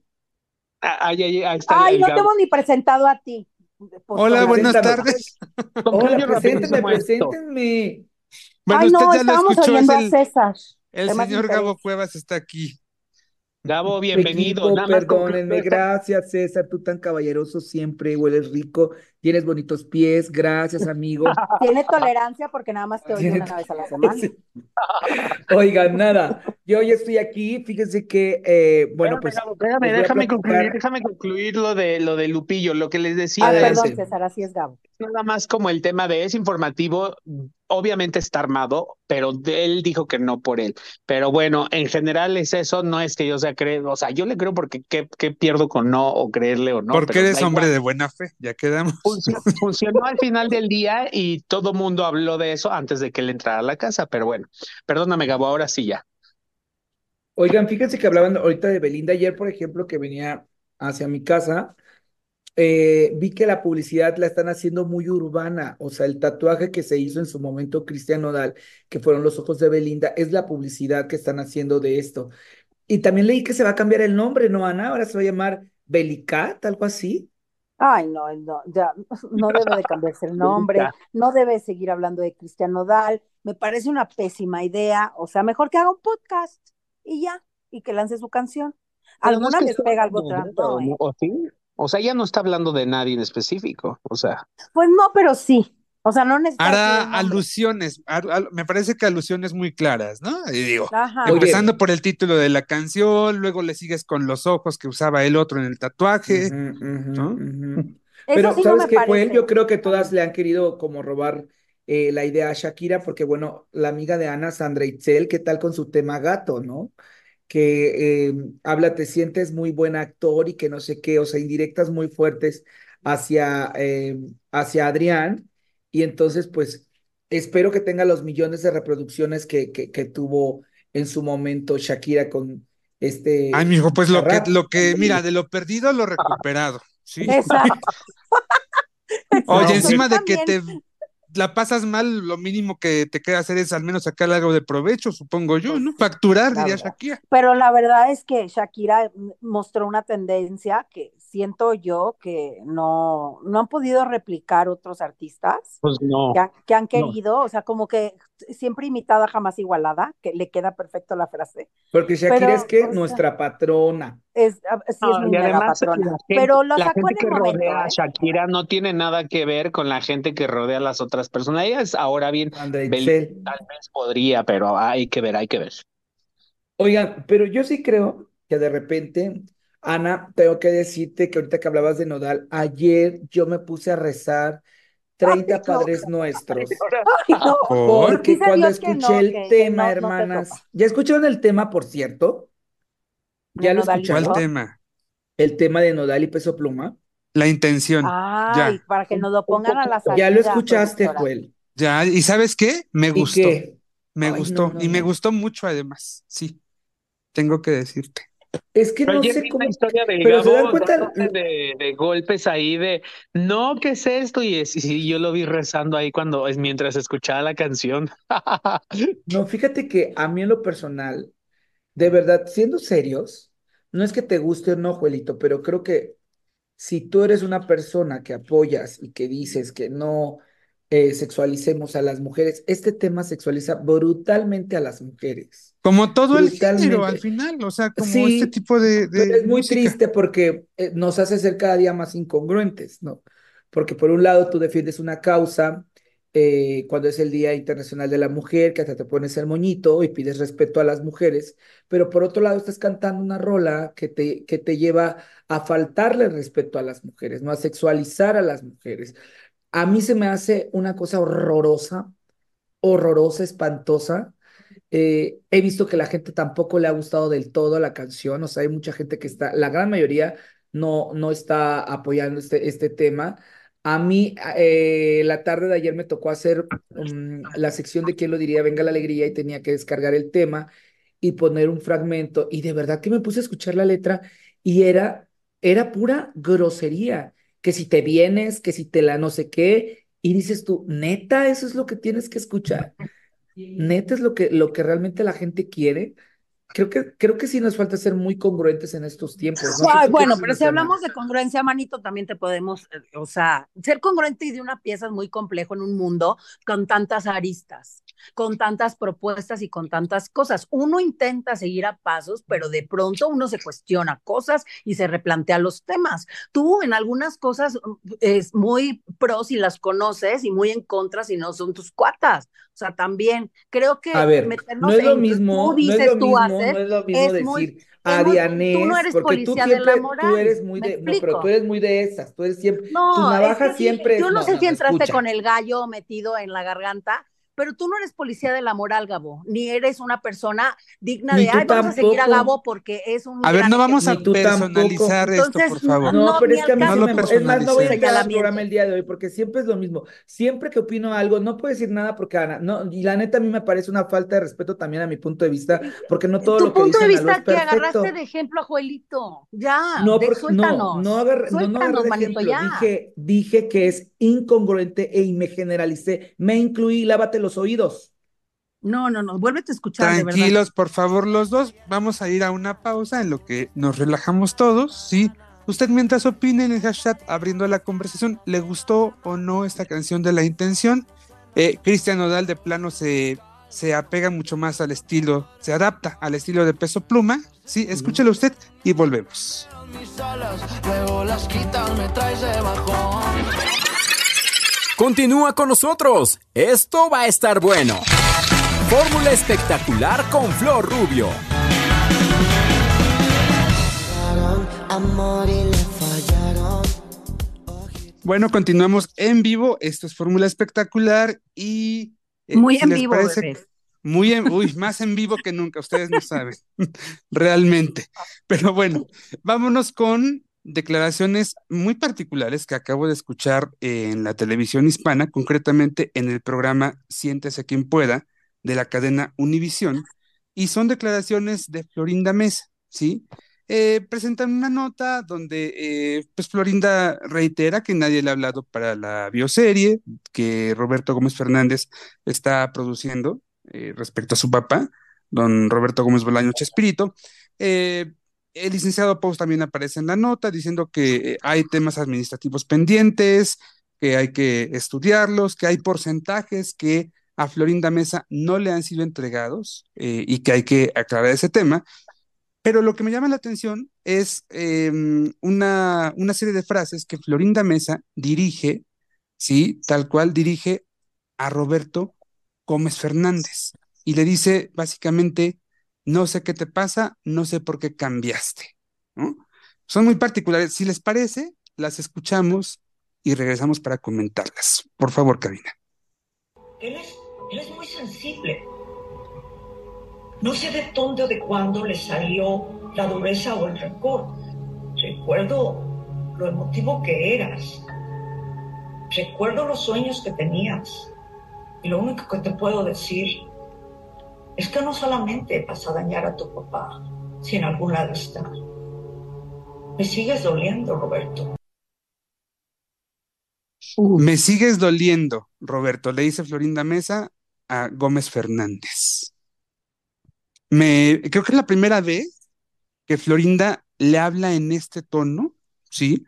[SPEAKER 5] Ahí está
[SPEAKER 4] Ay,
[SPEAKER 5] el
[SPEAKER 4] no te
[SPEAKER 5] Gabo.
[SPEAKER 4] hemos ni presentado a ti,
[SPEAKER 3] Hola,
[SPEAKER 4] postona.
[SPEAKER 3] buenas
[SPEAKER 9] Preséntame.
[SPEAKER 3] tardes.
[SPEAKER 9] Hola,
[SPEAKER 5] Concluye
[SPEAKER 9] preséntenme,
[SPEAKER 5] rapidísimo esto.
[SPEAKER 9] preséntenme.
[SPEAKER 3] Bueno,
[SPEAKER 4] Ay,
[SPEAKER 3] usted
[SPEAKER 4] no,
[SPEAKER 3] ya lo
[SPEAKER 4] estábamos
[SPEAKER 3] escuchó, es
[SPEAKER 4] oyendo a César,
[SPEAKER 3] el
[SPEAKER 4] temas de
[SPEAKER 3] señor Gabo
[SPEAKER 4] interés.
[SPEAKER 3] Cuevas está aquí.
[SPEAKER 5] Gabo, bienvenido.
[SPEAKER 9] Equipo,
[SPEAKER 5] Nada más concluyo
[SPEAKER 9] perdónenme,
[SPEAKER 5] esta.
[SPEAKER 9] gracias César, tú tan caballeroso siempre, hueles rico, tienes bonitos pies, gracias amigo.
[SPEAKER 4] Tiene tolerancia porque nada más te oye
[SPEAKER 9] Tiene-
[SPEAKER 4] una vez a la semana.
[SPEAKER 9] Sí. Oigan, nada, yo hoy estoy aquí, fíjense que, bueno,
[SPEAKER 5] Espérame,
[SPEAKER 9] pues
[SPEAKER 5] Gabo, espérame,
[SPEAKER 9] les voy a platicar
[SPEAKER 5] déjame concluir lo de Lupillo. Lo que les decía
[SPEAKER 4] Ah,
[SPEAKER 5] es
[SPEAKER 4] perdón,
[SPEAKER 9] adelante.
[SPEAKER 4] César, así es Gabo.
[SPEAKER 5] nada más como el tema de es informativo, obviamente está armado, pero él dijo que no por él. Pero bueno, en general es eso, no es que yo sea creo, o sea, yo le creo porque qué pierdo con no o creerle o no,
[SPEAKER 3] Porque
[SPEAKER 5] pero
[SPEAKER 3] eres
[SPEAKER 5] da
[SPEAKER 3] hombre
[SPEAKER 5] igual.
[SPEAKER 3] de buena fe, ya quedamos.
[SPEAKER 5] Funcionó al final del día y todo mundo habló de eso antes de que él entrara a la casa, pero bueno, perdóname, Gabo, ahora sí ya.
[SPEAKER 9] Oigan, fíjense que hablaban ahorita de Belinda ayer, por ejemplo, que venía hacia mi casa. Vi que la publicidad la están haciendo muy urbana, o sea, el tatuaje que se hizo en su momento Cristian Nodal, que fueron los ojos de Belinda, es la publicidad que están haciendo de esto. Y también leí que se va a cambiar el nombre, ¿no, Ana? Ahora se va a llamar Belicat, algo así.
[SPEAKER 4] Ay, no, no, ya, no debe de cambiarse el nombre, no debe seguir hablando de Cristian Nodal, me parece una pésima idea, o sea, mejor que haga un podcast y ya, y que lance su canción.
[SPEAKER 5] Pero no es
[SPEAKER 4] ¿Alguna
[SPEAKER 5] que
[SPEAKER 4] vez
[SPEAKER 5] esté
[SPEAKER 4] pega algo
[SPEAKER 5] hablando de
[SPEAKER 4] trans?
[SPEAKER 5] eso,
[SPEAKER 4] No,
[SPEAKER 5] ¿no? ¿O sí? O sea, ya no está hablando de nadie en específico, o sea.
[SPEAKER 4] Pues no, pero sí, o sea, no necesita decir
[SPEAKER 3] Hará
[SPEAKER 4] el nombre.
[SPEAKER 3] alusiones, me parece que alusiones muy claras, ¿no? Y digo,
[SPEAKER 4] Ajá,
[SPEAKER 3] empezando
[SPEAKER 9] Oye,
[SPEAKER 3] por el título de la canción, luego le sigues con los ojos que usaba el otro en el tatuaje,
[SPEAKER 9] ujú, ujú,
[SPEAKER 3] ¿no?
[SPEAKER 9] ujú.
[SPEAKER 4] eso
[SPEAKER 9] Pero,
[SPEAKER 4] sí no
[SPEAKER 9] ¿sabes
[SPEAKER 4] me
[SPEAKER 9] qué, Joel? Yo
[SPEAKER 4] parece
[SPEAKER 9] creo que
[SPEAKER 4] a
[SPEAKER 9] todas
[SPEAKER 4] mí.
[SPEAKER 9] le han querido como robar la idea a Shakira, porque bueno, la amiga de Ana, Sandra Itzel, ¿qué tal con su tema gato, no? Que habla, te sientes muy buen actor y que no sé qué, o sea, indirectas muy fuertes hacia Adrián, y entonces pues espero que tenga los millones de reproducciones que tuvo en su momento Shakira con
[SPEAKER 3] Ay,
[SPEAKER 9] este
[SPEAKER 3] mijo, pues
[SPEAKER 9] Bizarrap.
[SPEAKER 3] mira, de lo perdido, lo recuperado, ¿sí?
[SPEAKER 4] Exacto,
[SPEAKER 3] Oye,
[SPEAKER 5] No,
[SPEAKER 4] exacto, yo
[SPEAKER 3] encima de que
[SPEAKER 4] también,
[SPEAKER 3] te la pasas mal, lo mínimo que te queda hacer es al menos sacar algo de provecho, supongo yo,
[SPEAKER 4] pues
[SPEAKER 3] ¿no?
[SPEAKER 4] sí,
[SPEAKER 3] Facturar,
[SPEAKER 4] la
[SPEAKER 3] diría
[SPEAKER 4] verdad.
[SPEAKER 3] Shakira.
[SPEAKER 4] Pero la verdad es que Shakira mostró una tendencia que siento yo que no han podido replicar otros artistas
[SPEAKER 5] pues no,
[SPEAKER 4] que han
[SPEAKER 5] no.
[SPEAKER 4] querido, o sea, como que siempre imitada, jamás igualada, que le queda perfecto la frase,
[SPEAKER 9] Porque Shakira es
[SPEAKER 4] pero,
[SPEAKER 9] que
[SPEAKER 4] o sea,
[SPEAKER 9] nuestra patrona.
[SPEAKER 4] sí es
[SPEAKER 5] No,
[SPEAKER 4] mi
[SPEAKER 5] y
[SPEAKER 4] mega
[SPEAKER 5] además
[SPEAKER 4] patrona, pero lo
[SPEAKER 5] la
[SPEAKER 4] sacó
[SPEAKER 5] gente
[SPEAKER 4] en el
[SPEAKER 5] que
[SPEAKER 4] momento,
[SPEAKER 5] rodea a
[SPEAKER 4] ¿eh?
[SPEAKER 5] Shakira no tiene nada que ver con la gente que rodea a las otras personas. Ella es ahora bien,
[SPEAKER 9] Sandra
[SPEAKER 5] Belinda
[SPEAKER 9] Itzel.
[SPEAKER 5] tal vez podría, pero hay que ver, hay que ver.
[SPEAKER 9] Oigan, pero yo sí creo que de repente, Ana, tengo que decirte que ahorita que hablabas de Nodal, ayer yo me puse a rezar
[SPEAKER 4] Ay,
[SPEAKER 9] 30
[SPEAKER 4] no,
[SPEAKER 9] Padres Nuestros,
[SPEAKER 4] ay, no,
[SPEAKER 3] ¿Por?
[SPEAKER 9] porque
[SPEAKER 4] dice
[SPEAKER 9] cuando
[SPEAKER 4] Dios
[SPEAKER 9] escuché el
[SPEAKER 4] que
[SPEAKER 9] tema,
[SPEAKER 4] no te toca,
[SPEAKER 9] hermanas, ¿ya escucharon el tema, por cierto?
[SPEAKER 4] de
[SPEAKER 9] ¿Ya lo
[SPEAKER 3] ¿Cuál
[SPEAKER 9] escucharon?
[SPEAKER 4] Nodalito.
[SPEAKER 3] tema?
[SPEAKER 9] El tema de Nodal y Peso Pluma.
[SPEAKER 3] La intención.
[SPEAKER 4] Ay,
[SPEAKER 3] Ya,
[SPEAKER 4] para que nos lo
[SPEAKER 5] Un
[SPEAKER 4] pongan a la
[SPEAKER 5] poquito.
[SPEAKER 9] ¿Ya lo
[SPEAKER 4] salida,
[SPEAKER 9] escuchaste,
[SPEAKER 4] productora.
[SPEAKER 9] Joel?
[SPEAKER 3] ya. ¿Y sabes qué?
[SPEAKER 9] ¿Y qué?
[SPEAKER 3] Me
[SPEAKER 9] Ay, no,
[SPEAKER 3] gustó,
[SPEAKER 9] no,
[SPEAKER 3] y me
[SPEAKER 9] no.
[SPEAKER 3] gustó mucho además, sí, tengo que decirte.
[SPEAKER 9] Es que
[SPEAKER 5] Pero
[SPEAKER 9] no
[SPEAKER 5] ayer
[SPEAKER 9] sé
[SPEAKER 5] vi una
[SPEAKER 9] cómo,
[SPEAKER 5] historia del
[SPEAKER 9] pero se dan
[SPEAKER 5] Gabo
[SPEAKER 9] cuenta.
[SPEAKER 5] dándose de golpes ahí de, no, ¿qué es esto? Y yo lo vi rezando ahí mientras escuchaba la canción.
[SPEAKER 9] No, fíjate que a mí en lo personal, de verdad, siendo serios, no es que te guste o no, Juelito, pero creo que si tú eres una persona que apoyas y que dices que no sexualicemos a las mujeres, este tema sexualiza brutalmente a las mujeres,
[SPEAKER 3] Como todo el género al
[SPEAKER 9] brutalmente.
[SPEAKER 3] final, o sea, como este
[SPEAKER 9] Sí,
[SPEAKER 3] tipo
[SPEAKER 9] pero
[SPEAKER 3] de
[SPEAKER 9] es muy
[SPEAKER 3] música.
[SPEAKER 9] triste porque nos hace ser cada día más incongruentes, ¿no? Porque por un lado tú defiendes una causa cuando es el Día Internacional de la Mujer, que hasta te pones el moñito y pides respeto a las mujeres, pero por otro lado estás cantando una rola que te lleva a faltarle respeto a las mujeres, ¿no? A sexualizar a las mujeres. A mí se me hace una cosa horrorosa, horrorosa, espantosa. He visto que la gente tampoco le ha gustado del todo la canción, o sea, hay mucha gente que está, la gran mayoría no está apoyando este tema. A mí, la tarde de ayer me tocó hacer la sección de ¿Quién lo diría? Venga la alegría y tenía que descargar el tema y poner un fragmento y de verdad que me puse a escuchar la letra y era pura grosería, que si te vienes, que si te la no sé qué, y dices tú, neta, eso es lo que tienes que escuchar, neta es lo que realmente la gente quiere. Creo que sí nos falta ser muy congruentes en estos tiempos. No sé
[SPEAKER 4] Ay,
[SPEAKER 9] tú qué
[SPEAKER 4] bueno, pero
[SPEAKER 9] opinas,
[SPEAKER 4] si
[SPEAKER 9] Ana.
[SPEAKER 4] hablamos de congruencia, manito, también te podemos, o sea, ser congruente y de una pieza es muy complejo en un mundo con tantas aristas, con tantas propuestas y con tantas cosas. Uno intenta seguir a pasos, pero de pronto uno se cuestiona cosas y se replantea los temas. Tú en algunas cosas es muy pro si las conoces y muy en contra si no son tus cuatas. O sea, también creo
[SPEAKER 9] A
[SPEAKER 4] que
[SPEAKER 9] ver, no
[SPEAKER 4] meternos
[SPEAKER 9] es lo
[SPEAKER 4] en tú
[SPEAKER 9] mismo, no es lo
[SPEAKER 4] dices, tú
[SPEAKER 9] mismo, no
[SPEAKER 4] haces,
[SPEAKER 9] es lo mismo
[SPEAKER 4] es muy
[SPEAKER 9] decir
[SPEAKER 4] es
[SPEAKER 9] a
[SPEAKER 4] muy, tú no
[SPEAKER 9] Dianés,
[SPEAKER 4] eres
[SPEAKER 9] porque tú
[SPEAKER 4] policía de la
[SPEAKER 9] siempre, tú
[SPEAKER 4] moral,
[SPEAKER 9] eres muy
[SPEAKER 4] ¿me
[SPEAKER 9] de, no, pero tú
[SPEAKER 4] explico?
[SPEAKER 9] eres muy de esas, tú eres siempre, tus
[SPEAKER 4] No, es que
[SPEAKER 9] navajas
[SPEAKER 4] sí,
[SPEAKER 9] siempre es,
[SPEAKER 4] yo no
[SPEAKER 9] no,
[SPEAKER 4] sé
[SPEAKER 9] no,
[SPEAKER 4] si
[SPEAKER 9] no,
[SPEAKER 4] entraste con
[SPEAKER 9] escucha.
[SPEAKER 4] el gallo metido en la garganta, pero tú no eres policía de la moral, Gabo, ni eres una persona digna
[SPEAKER 9] Ni
[SPEAKER 4] de,
[SPEAKER 9] tú
[SPEAKER 4] ay, vamos a seguir a
[SPEAKER 9] tampoco,
[SPEAKER 4] Gabo porque es un
[SPEAKER 3] A ver,
[SPEAKER 4] gran
[SPEAKER 3] no vamos
[SPEAKER 9] ni
[SPEAKER 3] a
[SPEAKER 4] ejemplo.
[SPEAKER 9] tú tampoco.
[SPEAKER 3] personalizar esto, por
[SPEAKER 4] Entonces,
[SPEAKER 3] favor.
[SPEAKER 9] No,
[SPEAKER 4] no,
[SPEAKER 9] pero
[SPEAKER 4] ni
[SPEAKER 9] es que
[SPEAKER 4] al
[SPEAKER 9] a mí
[SPEAKER 3] No
[SPEAKER 9] sí
[SPEAKER 3] lo
[SPEAKER 9] me...
[SPEAKER 4] caso
[SPEAKER 9] Es
[SPEAKER 4] tus
[SPEAKER 9] más, no voy a
[SPEAKER 3] personalicemos.
[SPEAKER 9] entrar al programa el
[SPEAKER 4] señalamientos.
[SPEAKER 9] día de hoy porque siempre es lo mismo. Siempre que opino algo, no puedo decir nada porque Ana, no, y la neta a mí me parece una falta de respeto también a mi punto de vista, porque no todo
[SPEAKER 4] Tu
[SPEAKER 9] lo que
[SPEAKER 4] punto
[SPEAKER 9] dice
[SPEAKER 4] de
[SPEAKER 9] Analu es
[SPEAKER 4] vista que agarraste
[SPEAKER 9] perfecto.
[SPEAKER 4] de ejemplo a Joelito, ya,
[SPEAKER 9] No, porque
[SPEAKER 4] suéltanos,
[SPEAKER 9] no agarré
[SPEAKER 4] suéltanos,
[SPEAKER 9] de
[SPEAKER 4] manito,
[SPEAKER 9] ejemplo.
[SPEAKER 4] ya.
[SPEAKER 9] Dije que es incongruente y me generalicé. Me incluí, lávate los oídos.
[SPEAKER 4] No, no, no, vuélvete a escuchar, de verdad.
[SPEAKER 3] Tranquilos, por favor, los dos. Vamos a ir a una pausa en lo que nos relajamos todos. Sí, usted mientras opine en el hashtag abriendo la conversación, ¿le gustó o no esta canción de La Intención? Cristian Nodal de plano se apega mucho más al estilo, se adapta al estilo de Peso Pluma. Sí, escúchelo usted y volvemos.
[SPEAKER 6] Mis alas, luego las quitas, me traes de bajón.
[SPEAKER 2] Continúa con nosotros. Esto va a estar bueno. Fórmula espectacular con Flor Rubio.
[SPEAKER 6] Amor y le fallaron.
[SPEAKER 3] Bueno, continuamos en vivo. Esto es Fórmula Espectacular y
[SPEAKER 4] Muy
[SPEAKER 3] si
[SPEAKER 4] en
[SPEAKER 3] les
[SPEAKER 4] vivo,
[SPEAKER 3] parece,
[SPEAKER 4] bebés.
[SPEAKER 3] más en vivo que nunca, ustedes no saben, realmente. Pero bueno, vámonos con declaraciones muy particulares que acabo de escuchar en la televisión hispana, concretamente en el programa Siéntese quien pueda de la cadena Univisión, y son declaraciones de Florinda Mesa, ¿sí? Presentan una nota donde pues Florinda reitera que nadie le ha hablado para la bioserie que Roberto Gómez Fernández está produciendo respecto a su papá, don Roberto Gómez Bolaño Chespirito. Eh, el licenciado Pous también aparece en la nota diciendo que hay temas administrativos pendientes, que hay que estudiarlos, que hay porcentajes que a Florinda Mesa no le han sido entregados y que hay que aclarar ese tema. Pero lo que me llama la atención es una serie de frases que Florinda Mesa dirige, sí, tal cual dirige a Roberto Gómez Fernández y le dice básicamente, no sé qué te pasa, no sé por qué cambiaste, ¿no? Son muy particulares. Si les parece, las escuchamos y regresamos para comentarlas. Por favor, Karina.
[SPEAKER 10] Él es, él es muy sensible. No sé de dónde o de cuándo le salió la dureza o el rencor. Recuerdo lo emotivo que eras. Recuerdo los sueños que tenías. Y lo único que te puedo decir es que no solamente vas a dañar a tu papá, si en algún lado está. Me sigues doliendo, Roberto.
[SPEAKER 3] Me sigues doliendo, Roberto, le dice Florinda Mesa a Gómez Fernández. Creo que es la primera vez que Florinda le habla en este tono, ¿sí?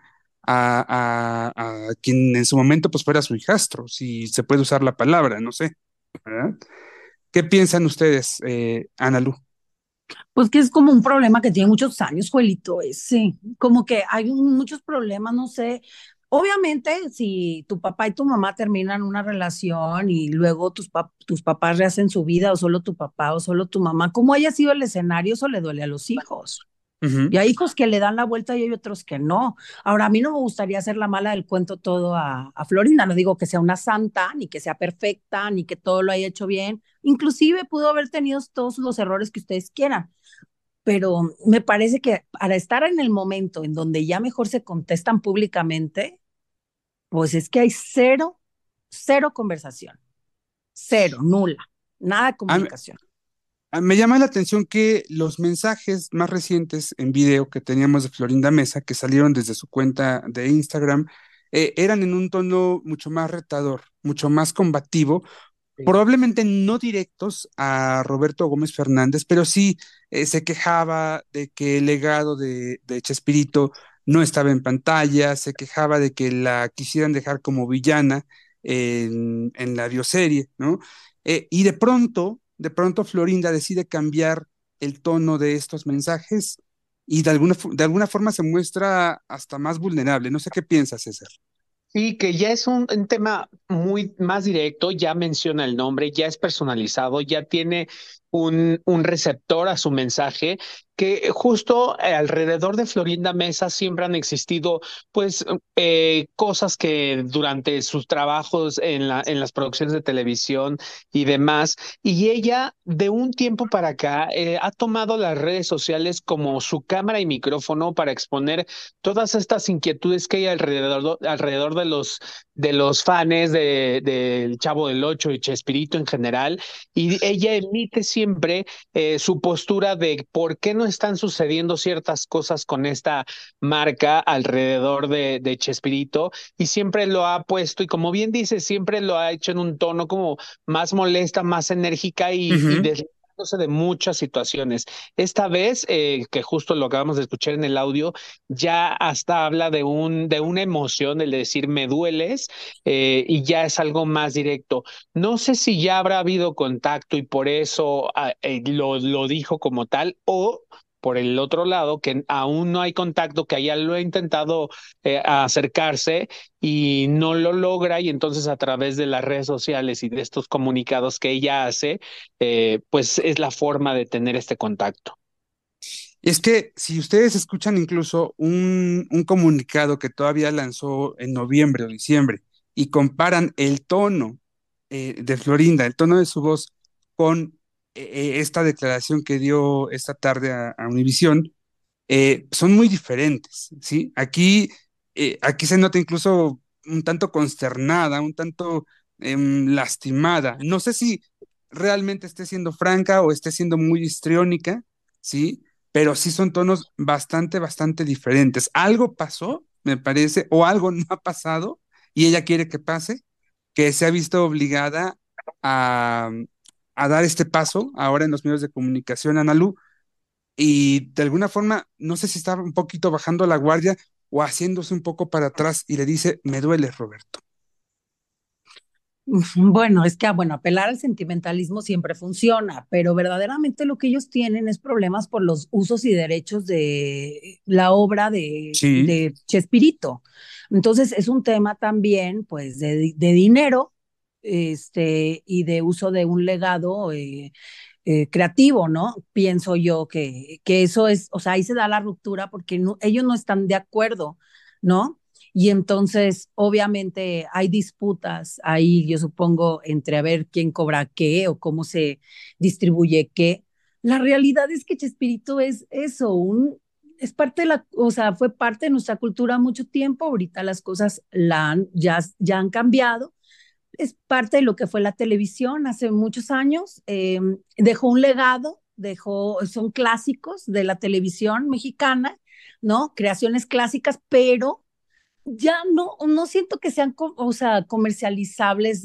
[SPEAKER 3] A quien en su momento pues fuera su hijastro, si se puede usar la palabra, no sé, ¿verdad? ¿Qué piensan ustedes, Ana Lu?
[SPEAKER 4] Pues que es como un problema que tiene muchos años, Juelito, ese. Como que hay muchos problemas, no sé. Obviamente, si tu papá y tu mamá terminan una relación y luego tus papás rehacen su vida, o solo tu papá o solo tu mamá, como haya sido el escenario, eso le duele a los hijos.
[SPEAKER 3] Ujú.
[SPEAKER 4] Y hay hijos que le dan la vuelta y hay otros que no. Ahora, a mí no me gustaría hacer la mala del cuento todo a Florinda. No digo que sea una santa, ni que sea perfecta, ni que todo lo haya hecho bien. Inclusive pudo haber tenido todos los errores que ustedes quieran. Pero me parece que para estar en el momento en donde ya mejor se contestan públicamente, pues es que hay cero conversación. Cero, nula. Nada de
[SPEAKER 3] A mí,
[SPEAKER 4] comunicación.
[SPEAKER 3] Me llama la atención que los mensajes más recientes en video que teníamos de Florinda Mesa, que salieron desde su cuenta de Instagram, eran en un tono mucho más retador, mucho más combativo,
[SPEAKER 5] Sí.
[SPEAKER 3] probablemente no directos a Roberto Gómez Fernández, pero sí se quejaba de que el legado de Chespirito no estaba en pantalla, se quejaba de que la quisieran dejar como villana en la bioserie, ¿no? Y de pronto Florinda decide cambiar el tono de estos mensajes y de alguna forma se muestra hasta más vulnerable. No sé qué piensas, César.
[SPEAKER 5] Sí, que ya es un tema muy más directo, ya menciona el nombre, ya es personalizado, ya tiene un receptor a su mensaje, que justo alrededor de Florinda Mesa siempre han existido pues cosas que durante sus trabajos en las producciones de televisión y demás, y ella de un tiempo para acá ha tomado las redes sociales como su cámara y micrófono para exponer todas estas inquietudes que hay alrededor de los fans del Chavo del Ocho y Chespirito en general, y ella emite siempre su postura de por qué no están sucediendo ciertas cosas con esta marca alrededor de Chespirito, y siempre lo ha puesto, y como bien dice, siempre lo ha hecho en un tono como más molesta, más enérgica y
[SPEAKER 3] Ujú.
[SPEAKER 5] desligándose de muchas situaciones. Esta vez, que justo lo acabamos de escuchar en el audio, ya hasta habla de una emoción, el de decir me dueles, y ya es algo más directo. No sé si ya habrá habido contacto y por eso lo dijo como tal, o por el otro lado, que aún no hay contacto, que ella lo ha intentado acercarse y no lo logra, y entonces a través de las redes sociales y de estos comunicados que ella hace, pues es la forma de tener este contacto.
[SPEAKER 3] Es que si ustedes escuchan incluso un comunicado que todavía lanzó en noviembre o diciembre y comparan el tono de Florinda, el tono de su voz con esta declaración que dio esta tarde a Univisión, son muy diferentes, ¿sí? Aquí se nota incluso un tanto consternada, un tanto lastimada. No sé si realmente esté siendo franca o esté siendo muy histriónica, ¿sí? Pero sí son tonos bastante, bastante diferentes. Algo pasó, me parece, o algo no ha pasado y ella quiere que pase, que se ha visto obligada a, a dar este paso ahora en los medios de comunicación, Analu, y de alguna forma, no sé si está un poquito bajando la guardia o haciéndose un poco para atrás y le dice, me duele, Roberto.
[SPEAKER 4] Bueno, es que, bueno, apelar al sentimentalismo siempre funciona, pero verdaderamente lo que ellos tienen es problemas por los usos y derechos de la obra
[SPEAKER 3] Sí,
[SPEAKER 4] de Chespirito. Entonces, es un tema también, pues, de dinero, y de uso de un legado creativo, ¿no? Pienso yo que eso es, o sea, ahí se da la ruptura porque ellos no están de acuerdo, ¿no? Y entonces, obviamente, hay disputas ahí, yo supongo, entre a ver quién cobra qué o cómo se distribuye qué. La realidad es que Chespirito es eso, es parte de o sea, fue parte de nuestra cultura mucho tiempo, ahorita las cosas ya han cambiado, es parte de lo que fue la televisión hace muchos años, dejó un legado, son clásicos de la televisión mexicana, ¿no? Creaciones clásicas, pero ya no siento que sean, o sea, comercializables,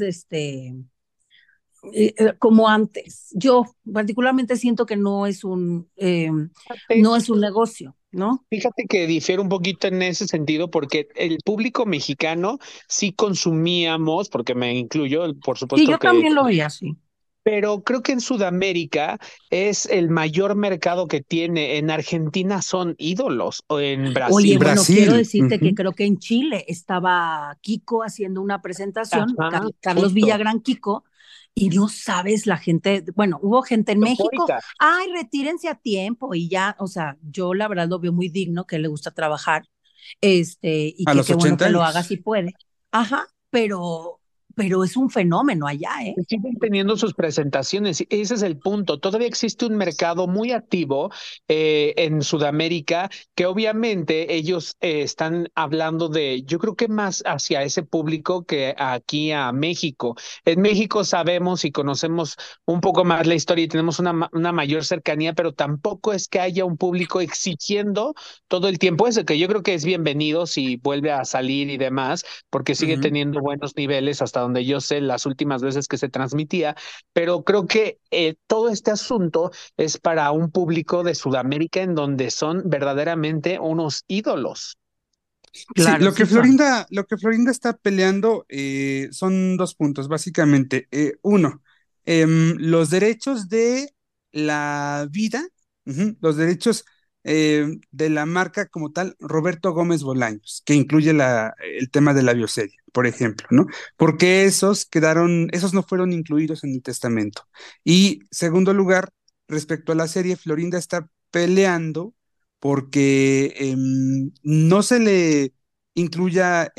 [SPEAKER 4] como antes. Yo particularmente siento que no es un negocio, ¿no?
[SPEAKER 5] Fíjate que difiere un poquito en ese sentido porque el público mexicano sí consumíamos, porque me incluyo, por
[SPEAKER 4] Sí,
[SPEAKER 5] supuesto
[SPEAKER 4] yo
[SPEAKER 5] que,
[SPEAKER 4] también lo veía así.
[SPEAKER 5] pero creo que en Sudamérica es el mayor mercado que tiene. En Argentina son ídolos, o en
[SPEAKER 4] Oye,
[SPEAKER 5] Brasil.
[SPEAKER 4] bueno, quiero
[SPEAKER 3] Brasil.
[SPEAKER 4] decirte que
[SPEAKER 3] Ujú.
[SPEAKER 4] creo que en Chile estaba Kiko haciendo una presentación,
[SPEAKER 5] Ajá,
[SPEAKER 4] Carlos
[SPEAKER 5] justo.
[SPEAKER 4] Villagrán Kiko, y no sabes la gente, bueno, hubo gente en México,
[SPEAKER 5] Eufórica.
[SPEAKER 4] ay, retírense a tiempo y ya, o sea, yo la verdad lo veo muy digno, que le gusta trabajar, y
[SPEAKER 3] A
[SPEAKER 4] que
[SPEAKER 3] los
[SPEAKER 4] qué bueno
[SPEAKER 3] 80
[SPEAKER 4] que lo haga
[SPEAKER 3] años.
[SPEAKER 4] si puede. Ajá, pero pero es un fenómeno allá, ¿eh?
[SPEAKER 5] Siguen teniendo sus presentaciones, ese es el punto. Todavía existe un mercado muy activo en Sudamérica, que obviamente ellos están hablando de, yo creo que más hacia ese público que aquí a México. En México sabemos y conocemos un poco más la historia y tenemos una mayor cercanía, pero tampoco es que haya un público exigiendo todo el tiempo eso, que yo creo que es bienvenido si vuelve a salir y demás, porque sigue
[SPEAKER 3] Ujú.
[SPEAKER 5] teniendo buenos niveles hasta donde yo sé las últimas veces que se transmitía, pero creo que todo este asunto es para un público de Sudamérica en donde son verdaderamente unos ídolos.
[SPEAKER 3] Sí,
[SPEAKER 4] Claro, sí son.
[SPEAKER 3] Lo que Florinda está peleando son dos puntos, básicamente. Uno, los derechos de la vida, los derechos de la marca como tal, Roberto Gómez Bolaños, que incluye el tema de la bioserie, por ejemplo, ¿no? Porque esos no fueron incluidos en el testamento. Y segundo lugar, respecto a la serie, Florinda está peleando porque no se le incluya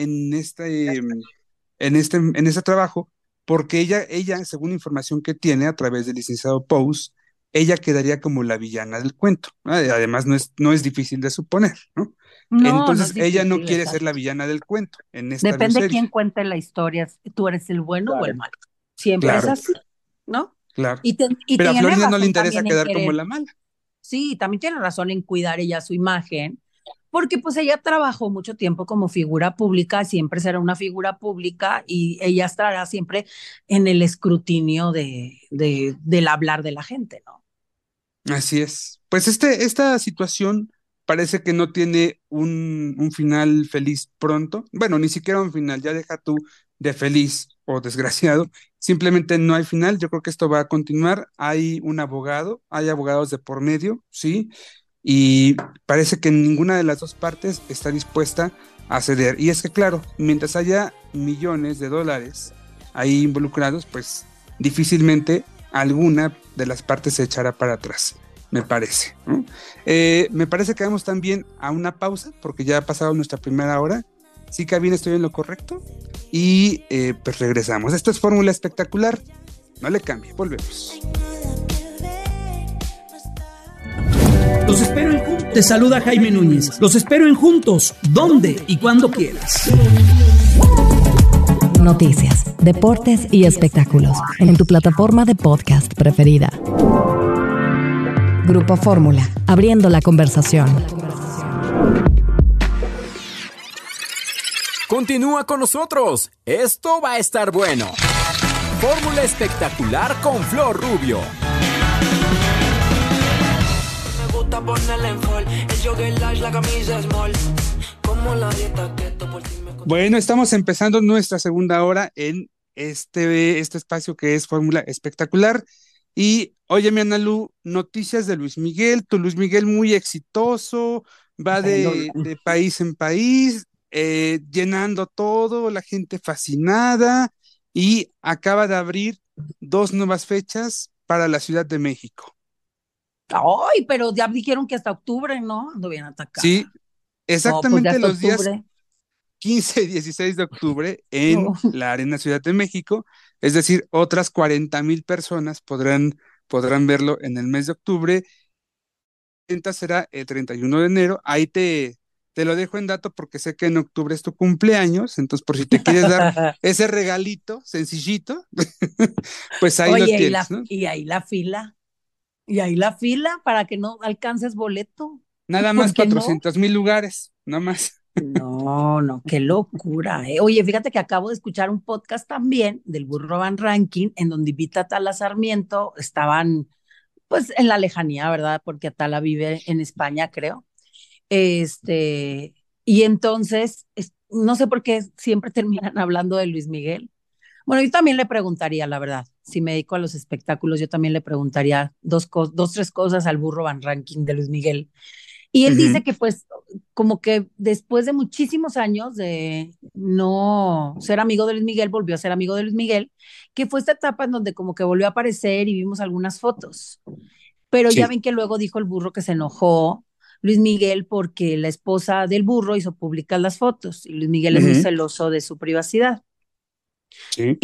[SPEAKER 3] en este trabajo, porque según información que tiene a través del licenciado Pous, ella quedaría como la villana del cuento, ¿no? Además, no es difícil de suponer, ¿no?
[SPEAKER 4] No, no es
[SPEAKER 3] Entonces, ella no
[SPEAKER 4] difícil,
[SPEAKER 3] quiere ser la
[SPEAKER 4] exacto.
[SPEAKER 3] villana del cuento en esta
[SPEAKER 4] Depende
[SPEAKER 3] bioserie.
[SPEAKER 4] quién cuente la historia, si tú eres el bueno o el
[SPEAKER 5] Claro.
[SPEAKER 4] malo. Siempre es
[SPEAKER 3] Claro,
[SPEAKER 4] así, ¿no?
[SPEAKER 3] claro.
[SPEAKER 4] Y
[SPEAKER 3] Pero a
[SPEAKER 4] tiene
[SPEAKER 3] Florinda no le
[SPEAKER 4] razón
[SPEAKER 3] interesa
[SPEAKER 4] también en
[SPEAKER 3] quedar como
[SPEAKER 4] querer,
[SPEAKER 3] la mala.
[SPEAKER 4] sí, también tiene razón en cuidar ella su imagen, porque pues ella trabajó mucho tiempo como figura pública, siempre será una figura pública y ella estará siempre en el escrutinio del hablar de la gente, ¿no?
[SPEAKER 3] Así es. Pues esta situación parece que no tiene un final feliz pronto. Bueno, ni siquiera un final, ya deja tú de feliz o desgraciado. Simplemente no hay final. Yo creo que esto va a continuar. Hay un abogado, hay abogados de por medio, ¿sí? Y parece que ninguna de las dos partes está dispuesta a ceder. Y es que, claro, mientras haya millones de dólares ahí involucrados, pues difícilmente alguna de las partes se echará para atrás, me parece, ¿no? Me parece que vamos también a una pausa, porque ya ha pasado nuestra primera hora. Sí, Cabina, estoy en lo correcto. Y pues regresamos. Esto es Fórmula Espectacular. No le cambie, volvemos.
[SPEAKER 11] Los espero en Juntos. Te saluda Jaime Núñez. Los espero en Juntos, donde y cuando quieras.
[SPEAKER 1] Noticias, deportes y espectáculos en tu plataforma de podcast preferida. Grupo Fórmula, abriendo la conversación.
[SPEAKER 2] Continúa con nosotros. Esto va a estar bueno. Fórmula Espectacular con Flor Rubio.
[SPEAKER 6] Me gusta ponerle en fall, el jogger large, la camisa small. Como la dieta keto por ti me...
[SPEAKER 3] Bueno, estamos empezando nuestra segunda hora en este espacio que es Fórmula Espectacular. Y oye, mi Analu, noticias de Luis Miguel. Tu Luis Miguel muy exitoso, va de país en país, llenando todo, la gente fascinada, y acaba de abrir 2 nuevas fechas para la Ciudad de México.
[SPEAKER 4] Ay, pero ya dijeron que hasta octubre, ¿no? Ando bien atacada.
[SPEAKER 3] Sí,
[SPEAKER 4] No, pues ya
[SPEAKER 3] exactamente
[SPEAKER 4] hasta
[SPEAKER 3] los días
[SPEAKER 4] octubre.
[SPEAKER 3] 15 y 16 de octubre en
[SPEAKER 4] No.
[SPEAKER 3] la Arena Ciudad de México, es decir, otras 40,000 personas podrán verlo en el mes de octubre. La venta será el 31 de enero, ahí te lo dejo en dato porque sé que en octubre es tu cumpleaños, entonces por si te quieres dar ese regalito sencillito, pues ahí lo
[SPEAKER 4] Oye,
[SPEAKER 3] tienes, ¿no?
[SPEAKER 4] y ahí la fila para que no alcances boleto.
[SPEAKER 3] Nada
[SPEAKER 4] ¿Por
[SPEAKER 3] más
[SPEAKER 4] qué no?
[SPEAKER 3] 400,000 lugares, nada más.
[SPEAKER 4] No, no, qué locura, ¿eh? Oye, fíjate que acabo de escuchar un podcast también del Burro Van Ranking, en donde invita a Tala Sarmiento, estaban pues en la lejanía, ¿verdad? Porque Atala vive en España, creo. Y entonces, no sé por qué siempre terminan hablando de Luis Miguel. Bueno, yo también le preguntaría, la verdad, si me dedico a los espectáculos, yo también le preguntaría tres cosas al Burro Van Ranking de Luis Miguel. Y él dice que pues como que después de muchísimos años de no ser amigo de Luis Miguel, volvió a ser amigo de Luis Miguel, que fue esta etapa en donde como que volvió a aparecer y vimos algunas fotos. Pero ya
[SPEAKER 3] Sí.
[SPEAKER 4] ven que luego dijo el Burro que se enojó Luis Miguel porque la esposa del Burro hizo públicas las fotos y Luis Miguel es muy celoso de su privacidad.
[SPEAKER 3] Sí.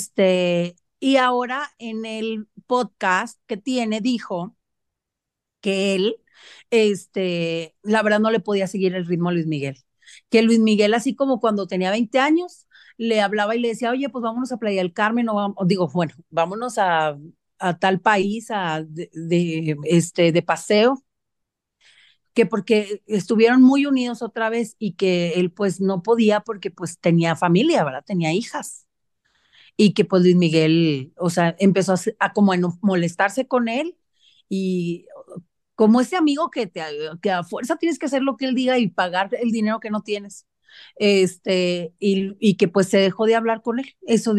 [SPEAKER 4] Y ahora en el podcast que tiene, dijo que él, la verdad no le podía seguir el ritmo a Luis Miguel. Que Luis Miguel, así como cuando tenía 20 años, le hablaba y le decía, oye, pues vámonos a Playa del Carmen, o digo, bueno, vámonos a tal país de paseo, que porque estuvieron muy unidos otra vez y que él pues no podía porque pues tenía familia, ¿verdad? Tenía hijas. Y que pues Luis Miguel, o sea, empezó a como a molestarse con él y como ese amigo que a fuerza tienes que hacer lo que él diga y pagar el dinero que no tienes. Y que pues se dejó de hablar con él. Eso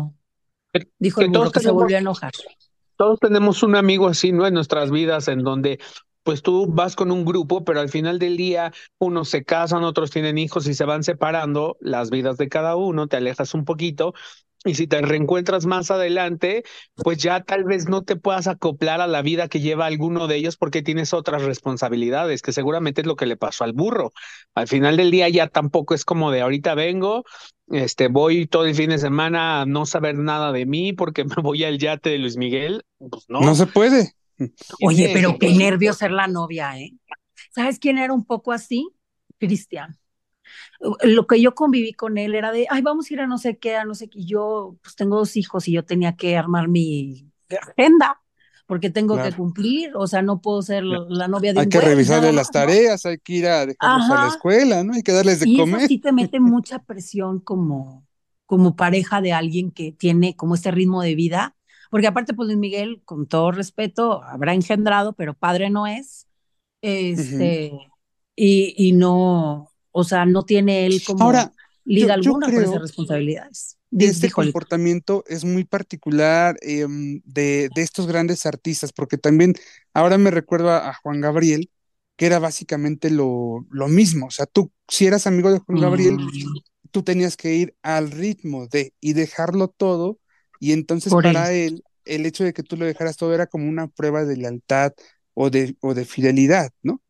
[SPEAKER 4] dijo el
[SPEAKER 5] Que
[SPEAKER 4] burro, que se volvió a enojar.
[SPEAKER 5] todos tenemos un amigo así, ¿no? En nuestras vidas, en donde pues tú vas con un grupo, pero al final del día unos se casan, otros tienen hijos y se van separando las vidas de cada uno, te alejas un poquito. Y si te reencuentras más adelante, pues ya tal vez no te puedas acoplar a la vida que lleva alguno de ellos porque tienes otras responsabilidades, que seguramente es lo que le pasó al burro. Al final del día ya tampoco es como de ahorita vengo, voy todo el fin de semana a no saber nada de mí porque me voy al yate de Luis Miguel. Pues
[SPEAKER 3] No
[SPEAKER 5] no.
[SPEAKER 3] se puede.
[SPEAKER 4] Oye, pero qué nervio ser la novia, ¿eh? ¿Sabes quién era un poco así? Cristian. Lo que yo conviví con él era de, ay, vamos a ir a no sé qué, a no sé qué. Y yo, pues tengo 2 hijos y yo tenía que armar mi agenda porque tengo que
[SPEAKER 3] Claro.
[SPEAKER 4] cumplir, o sea, no puedo ser la novia de
[SPEAKER 3] Hay
[SPEAKER 4] un
[SPEAKER 3] que
[SPEAKER 4] güey,
[SPEAKER 3] revisarle
[SPEAKER 4] nada
[SPEAKER 3] las
[SPEAKER 4] más, ¿no?
[SPEAKER 3] tareas, hay que ir a dejarlos a la
[SPEAKER 4] Ajá,
[SPEAKER 3] escuela, ¿no? Hay que darles de
[SPEAKER 4] y eso
[SPEAKER 3] comer.
[SPEAKER 4] sí te mete mucha presión como pareja de alguien que tiene como este ritmo de vida, porque aparte, pues Luis Miguel, con todo respeto, habrá engendrado, pero padre no es,
[SPEAKER 3] Ujú.
[SPEAKER 4] este, y no, o sea, no tiene él como
[SPEAKER 3] Ahora,
[SPEAKER 4] liga
[SPEAKER 3] yo
[SPEAKER 4] alguna con esas
[SPEAKER 3] creo
[SPEAKER 4] responsabilidades.
[SPEAKER 3] que este
[SPEAKER 4] Dijo él.
[SPEAKER 3] comportamiento es muy particular de estos grandes artistas, porque también ahora me recuerdo a Juan Gabriel, que era básicamente lo mismo. O sea, tú, si eras amigo de Juan Gabriel, tú tenías que ir al ritmo de y dejarlo todo, y entonces
[SPEAKER 4] Por él.
[SPEAKER 3] para él, el hecho de que tú lo dejaras todo era como una prueba de lealtad o de fidelidad, ¿no?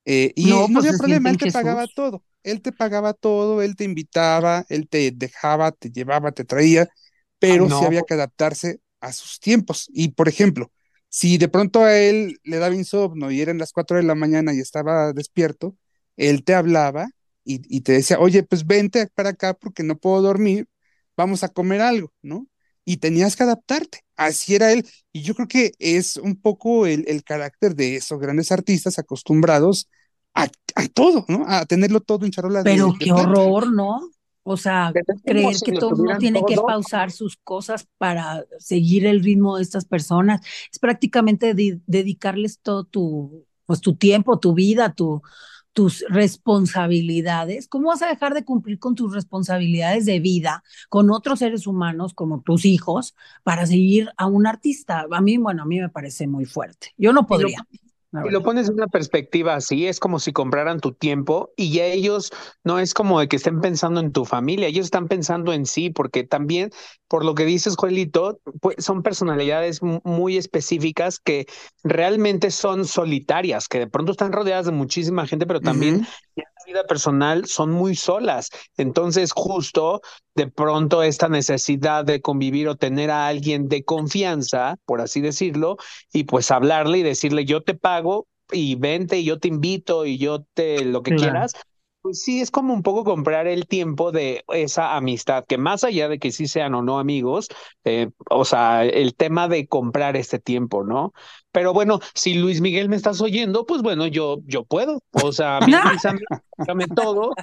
[SPEAKER 3] Y
[SPEAKER 4] No,
[SPEAKER 3] no
[SPEAKER 4] pues
[SPEAKER 3] había
[SPEAKER 4] se siente
[SPEAKER 3] problema,
[SPEAKER 4] en Jesús.
[SPEAKER 3] él te pagaba todo, él te invitaba, él te dejaba, te llevaba, te traía,
[SPEAKER 5] Ay,
[SPEAKER 3] pero sí
[SPEAKER 5] no,
[SPEAKER 3] había que adaptarse a sus tiempos. Y por ejemplo, si de pronto a él le daba insomnio y eran las 4 de la mañana y estaba despierto, él te hablaba y te decía, oye, pues vente para acá porque no puedo dormir, vamos a comer algo, ¿no? Y tenías que adaptarte. Así era él. Y yo creo que es un poco el carácter de esos grandes artistas acostumbrados a todo, ¿no? A tenerlo todo en charola
[SPEAKER 4] Pero
[SPEAKER 3] de
[SPEAKER 4] qué
[SPEAKER 3] plata.
[SPEAKER 4] horror, ¿no? O sea,
[SPEAKER 5] pero es como
[SPEAKER 4] creer
[SPEAKER 5] si
[SPEAKER 4] que
[SPEAKER 5] lo
[SPEAKER 4] todo uno
[SPEAKER 5] tuvieran
[SPEAKER 4] tiene que
[SPEAKER 5] todo.
[SPEAKER 4] pausar sus cosas para seguir el ritmo de estas personas. Es prácticamente dedicarles todo pues tu tiempo, tu vida, tus responsabilidades. ¿Cómo vas a dejar de cumplir con tus responsabilidades de vida con otros seres humanos como tus hijos para seguir a un artista? A mí, bueno, a mí me parece muy fuerte. Yo no
[SPEAKER 5] Y lo,
[SPEAKER 4] podría, la
[SPEAKER 5] y lo
[SPEAKER 4] verdad.
[SPEAKER 5] pones en una perspectiva así, es como si compraran tu tiempo y ya ellos no es como de que estén pensando en tu familia, ellos están pensando en sí, porque también, por lo que dices, Joelito, pues son personalidades muy específicas que realmente son solitarias, que de pronto están rodeadas de muchísima gente, pero también
[SPEAKER 3] Ujú.
[SPEAKER 5] en la vida personal son muy solas. Entonces, justo de pronto esta necesidad de convivir o tener a alguien de confianza, por así decirlo, y pues hablarle y decirle yo te pago y vente y yo te invito y yo te lo que
[SPEAKER 4] Claro.
[SPEAKER 5] quieras, pues sí es como un poco comprar el tiempo de esa amistad, que más allá de que sí sean o no amigos, o sea, el tema de comprar este tiempo, ¿no? Pero bueno, si Luis Miguel me estás oyendo, pues bueno, yo puedo, o sea, a mí avísame, dígame todo,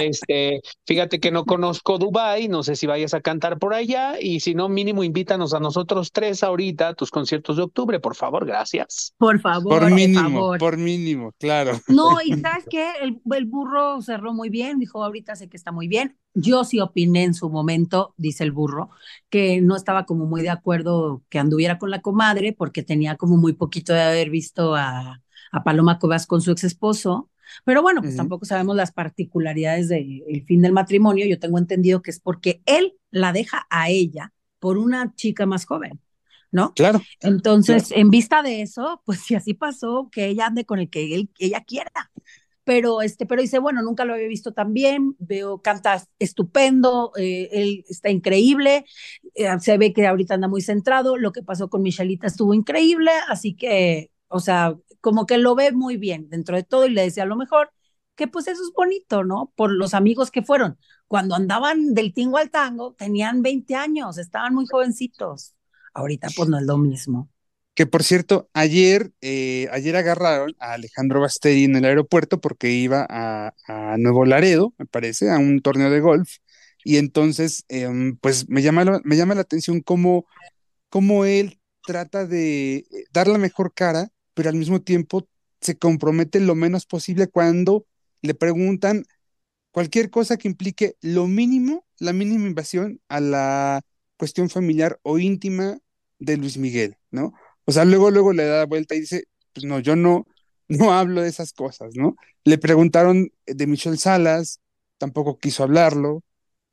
[SPEAKER 5] fíjate que no conozco Dubái, no sé si vayas a cantar por allá y si no, mínimo invítanos a nosotros tres ahorita a tus conciertos de octubre, por favor, gracias.
[SPEAKER 4] Por favor.
[SPEAKER 3] Por mínimo, claro.
[SPEAKER 4] No, y ¿sabes qué? El burro cerró muy bien, dijo, ahorita sé que está muy bien. Yo sí opiné en su momento, dice el burro, que no estaba como muy de acuerdo que anduviera con la comadre porque tenía como muy poquito de haber visto a Paloma Cuevas con su ex esposo. Pero bueno, pues
[SPEAKER 3] Ujú.
[SPEAKER 4] tampoco sabemos las particularidades del fin del matrimonio. Yo tengo entendido que es porque él la deja a ella por una chica más joven, ¿no?
[SPEAKER 3] Claro, claro.
[SPEAKER 4] Entonces, en vista de eso, pues si así pasó, que ella ande con el que ella quiera. pero dice, bueno, nunca lo había visto tan bien, canta estupendo, él está increíble, se ve que ahorita anda muy centrado, lo que pasó con Michelita estuvo increíble, así que, o sea, como que lo ve muy bien dentro de todo y le decía a lo mejor que pues eso es bonito, ¿no? Por los amigos que fueron. Cuando andaban del tingo al tango, tenían 20 años, estaban muy jovencitos. Ahorita pues no es lo mismo.
[SPEAKER 3] Que por cierto, ayer agarraron a Alejandro Basteri en el aeropuerto porque iba a Nuevo Laredo, me parece, a un torneo de golf. Y entonces, pues me llama la atención cómo él trata de dar la mejor cara, pero al mismo tiempo se compromete lo menos posible cuando le preguntan cualquier cosa que implique lo mínimo, la mínima invasión a la cuestión familiar o íntima de Luis Miguel, ¿no? O sea, luego le da la vuelta y dice, pues no, yo no hablo de esas cosas, ¿no? Le preguntaron de Michelle Salas, tampoco quiso hablarlo,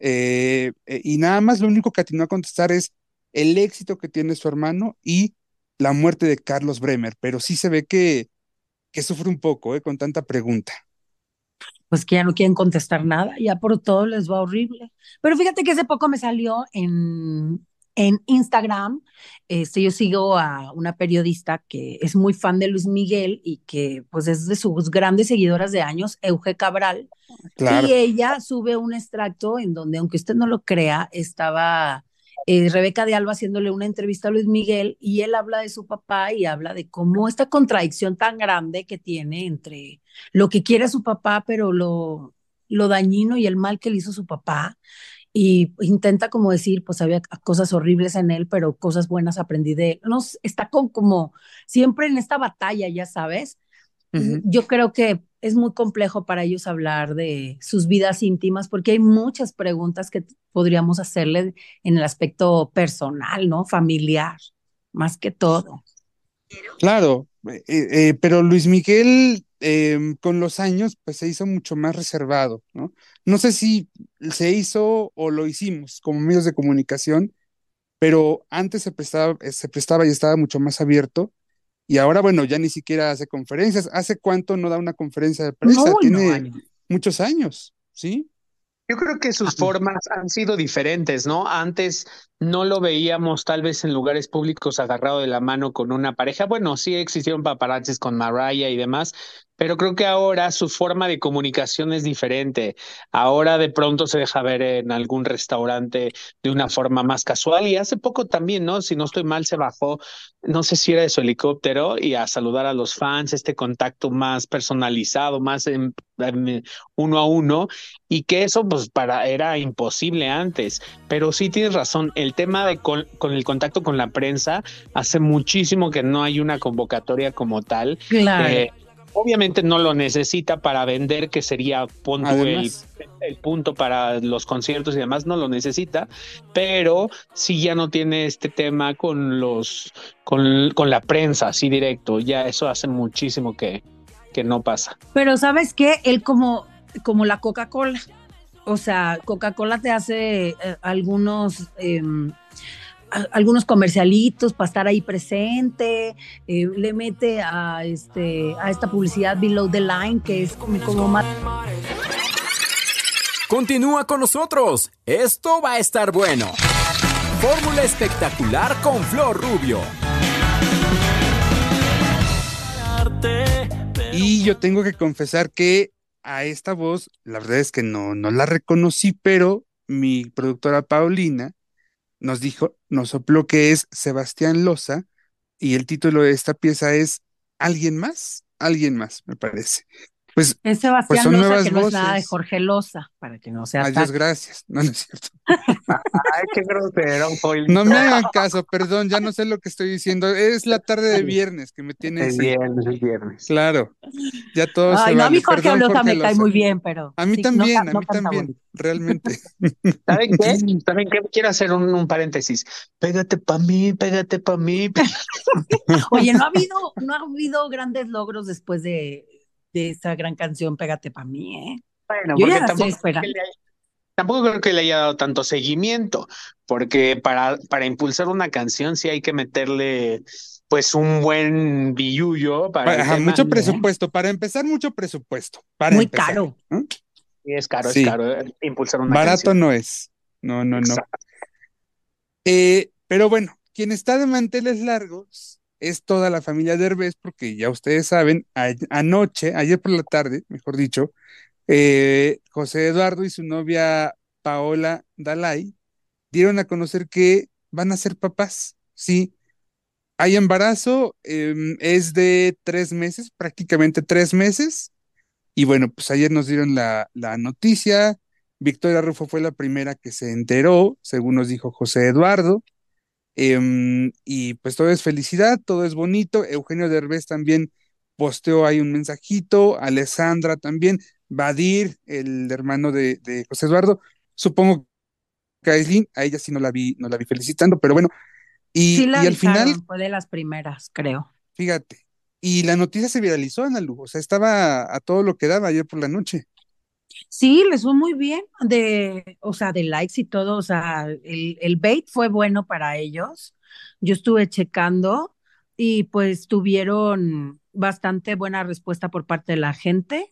[SPEAKER 3] y nada más lo único que atinó a contestar es el éxito que tiene su hermano y la muerte de Carlos Bremer, pero sí se ve que sufre un poco, con tanta pregunta.
[SPEAKER 4] Pues que ya no quieren contestar nada, ya por todo les va horrible. Pero fíjate que hace poco me salió en Instagram, yo sigo a una periodista que es muy fan de Luis Miguel y que pues es de sus grandes seguidoras de años, Euge Cabral,
[SPEAKER 3] Claro.
[SPEAKER 4] y ella sube un extracto en donde, aunque usted no lo crea, estaba Rebeca de Alba haciéndole una entrevista a Luis Miguel y él habla de su papá y habla de cómo esta contradicción tan grande que tiene entre lo que quiere su papá, pero lo dañino y el mal que le hizo su papá. Y intenta como decir, pues había cosas horribles en él, pero cosas buenas aprendí de él. No, está como siempre en esta batalla, ya sabes.
[SPEAKER 3] Ujú.
[SPEAKER 4] Yo creo que es muy complejo para ellos hablar de sus vidas íntimas porque hay muchas preguntas que podríamos hacerle en el aspecto personal, ¿no? Familiar, más que todo.
[SPEAKER 3] Claro, pero Luis Miguel con los años pues se hizo mucho más reservado, ¿no? No sé si se hizo o lo hicimos como medios de comunicación, pero antes se prestaba y estaba mucho más abierto y ahora bueno, ya ni siquiera hace conferencias. ¿Hace cuánto no da una conferencia de prensa?
[SPEAKER 4] No, no,
[SPEAKER 3] Tiene muchos años, ¿sí?
[SPEAKER 5] Yo creo que sus formas han sido diferentes, ¿no? Antes no lo veíamos tal vez en lugares públicos agarrado de la mano con una pareja. Bueno, sí existieron paparazzis con Mariah y demás, pero creo que ahora su forma de comunicación es diferente. Ahora de pronto se deja ver en algún restaurante de una forma más casual y hace poco también, ¿no? Si no estoy mal, se bajó, no sé si era de su helicóptero y a saludar a los fans, este contacto más personalizado, más uno a uno y que eso pues era imposible antes, pero sí tienes razón, el tema de con el contacto con la prensa hace muchísimo que no hay una convocatoria como tal.
[SPEAKER 4] Claro.
[SPEAKER 5] Obviamente no lo necesita para vender, que sería el punto para los conciertos y demás, no lo necesita, pero sí ya no tiene este tema con con la prensa así directo, ya eso hace muchísimo que no pasa.
[SPEAKER 4] Pero ¿sabes qué? Él como la Coca-Cola. O sea, Coca-Cola te hace algunos comercialitos para estar ahí presente, le mete a esta publicidad below the line que es como más.
[SPEAKER 2] Continúa con nosotros. Esto va a estar bueno. Fórmula espectacular con Flor Rubio.
[SPEAKER 3] Y yo tengo que confesar que a esta voz, la verdad es que no la reconocí, pero mi productora Paulina nos sopló que es Sebastián Loza, y el título de esta pieza es Alguien más, me parece. Pues,
[SPEAKER 4] Es Sebastián
[SPEAKER 3] pues son
[SPEAKER 4] Loza,
[SPEAKER 3] nuevas
[SPEAKER 4] que no
[SPEAKER 3] voces.
[SPEAKER 4] es nada de Jorge Loza, para que no sea
[SPEAKER 3] Adiós,
[SPEAKER 4] tan.
[SPEAKER 3] gracias. No, no es cierto.
[SPEAKER 5] Ay, qué grosero, Paulina.
[SPEAKER 3] No me hagan caso, perdón, ya no sé lo que estoy diciendo. Es la tarde de viernes que me tiene
[SPEAKER 5] Es
[SPEAKER 3] así.
[SPEAKER 5] viernes.
[SPEAKER 3] Claro, ya todo
[SPEAKER 4] Ay,
[SPEAKER 3] se
[SPEAKER 4] no, a mí
[SPEAKER 3] vale.
[SPEAKER 4] Jorge
[SPEAKER 3] Perdón,
[SPEAKER 4] Loza
[SPEAKER 3] Jorge
[SPEAKER 4] me cae
[SPEAKER 3] Loza.
[SPEAKER 4] muy bien, pero
[SPEAKER 3] A mí
[SPEAKER 4] sí,
[SPEAKER 3] también,
[SPEAKER 4] no canta bonito.
[SPEAKER 3] realmente.
[SPEAKER 5] ¿Saben qué? ¿Saben qué? Quiero hacer un paréntesis. Pégate pa' mí.
[SPEAKER 4] Oye, no ha habido grandes logros después de esa gran canción Pégate pa' mí, ¿eh?
[SPEAKER 5] Bueno,
[SPEAKER 4] Yo ya
[SPEAKER 5] porque
[SPEAKER 4] la estoy
[SPEAKER 5] tampoco
[SPEAKER 4] esperando.
[SPEAKER 5] tampoco creo que le haya dado tanto seguimiento, porque para impulsar una canción sí hay que meterle pues un buen billullo para el
[SPEAKER 3] Ajá,
[SPEAKER 5] tema.
[SPEAKER 3] mucho presupuesto. Para empezar, mucho presupuesto. Para
[SPEAKER 4] Muy
[SPEAKER 3] empezar.
[SPEAKER 4] caro.
[SPEAKER 3] ¿No?
[SPEAKER 5] Sí, es
[SPEAKER 3] Sí,
[SPEAKER 5] caro impulsar una
[SPEAKER 3] barato
[SPEAKER 5] canción.
[SPEAKER 3] no es. No, no, no.
[SPEAKER 5] Exacto.
[SPEAKER 3] Pero bueno, quien está de manteles largos es toda la familia Derbez, porque ya ustedes saben, anoche, ayer por la tarde, mejor dicho, José Eduardo y su novia Paola Dalai dieron a conocer que van a ser papás. Sí, hay embarazo, es de 3 meses, prácticamente 3 meses. Y bueno, pues ayer nos dieron la noticia. Victoria Rufo fue la primera que se enteró, según nos dijo José Eduardo. Y pues todo es felicidad, todo es bonito. Eugenio Derbez también posteó ahí un mensajito, Alessandra también, Badir, el hermano de José Eduardo, supongo que Aislinn, a ella sí no la vi felicitando, pero bueno,
[SPEAKER 4] Sí la
[SPEAKER 3] y al final,
[SPEAKER 4] avisaron, fue de las primeras, creo.
[SPEAKER 3] fíjate, y la noticia se viralizó, Analu, o sea, estaba a todo lo que daba ayer por la noche.
[SPEAKER 4] Sí, les fue muy bien o sea, de likes y todo, o sea, el bait fue bueno para ellos. Yo estuve checando y pues tuvieron bastante buena respuesta por parte de la gente.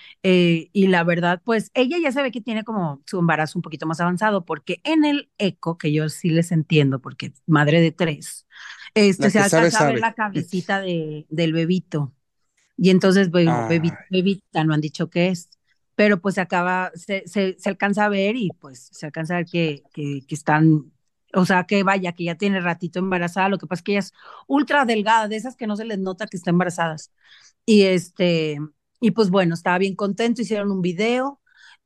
[SPEAKER 4] Y la verdad, pues ella ya sabe que tiene como su embarazo un poquito más avanzado, porque en el eco, que yo sí les entiendo, porque madre de tres,
[SPEAKER 3] La
[SPEAKER 4] se
[SPEAKER 3] que sabe,
[SPEAKER 4] alcanza a ver
[SPEAKER 3] sabe.
[SPEAKER 4] la cabecita del bebito. Y entonces, bueno,
[SPEAKER 3] Ah,
[SPEAKER 4] bebita no han dicho qué es, pero pues se alcanza a ver y pues se alcanza a ver que están, o sea, que vaya, que ya tiene ratito embarazada, lo que pasa es que ella es ultra delgada, de esas que no se les nota que están embarazadas. Y y pues bueno, estaba bien contento, hicieron un video,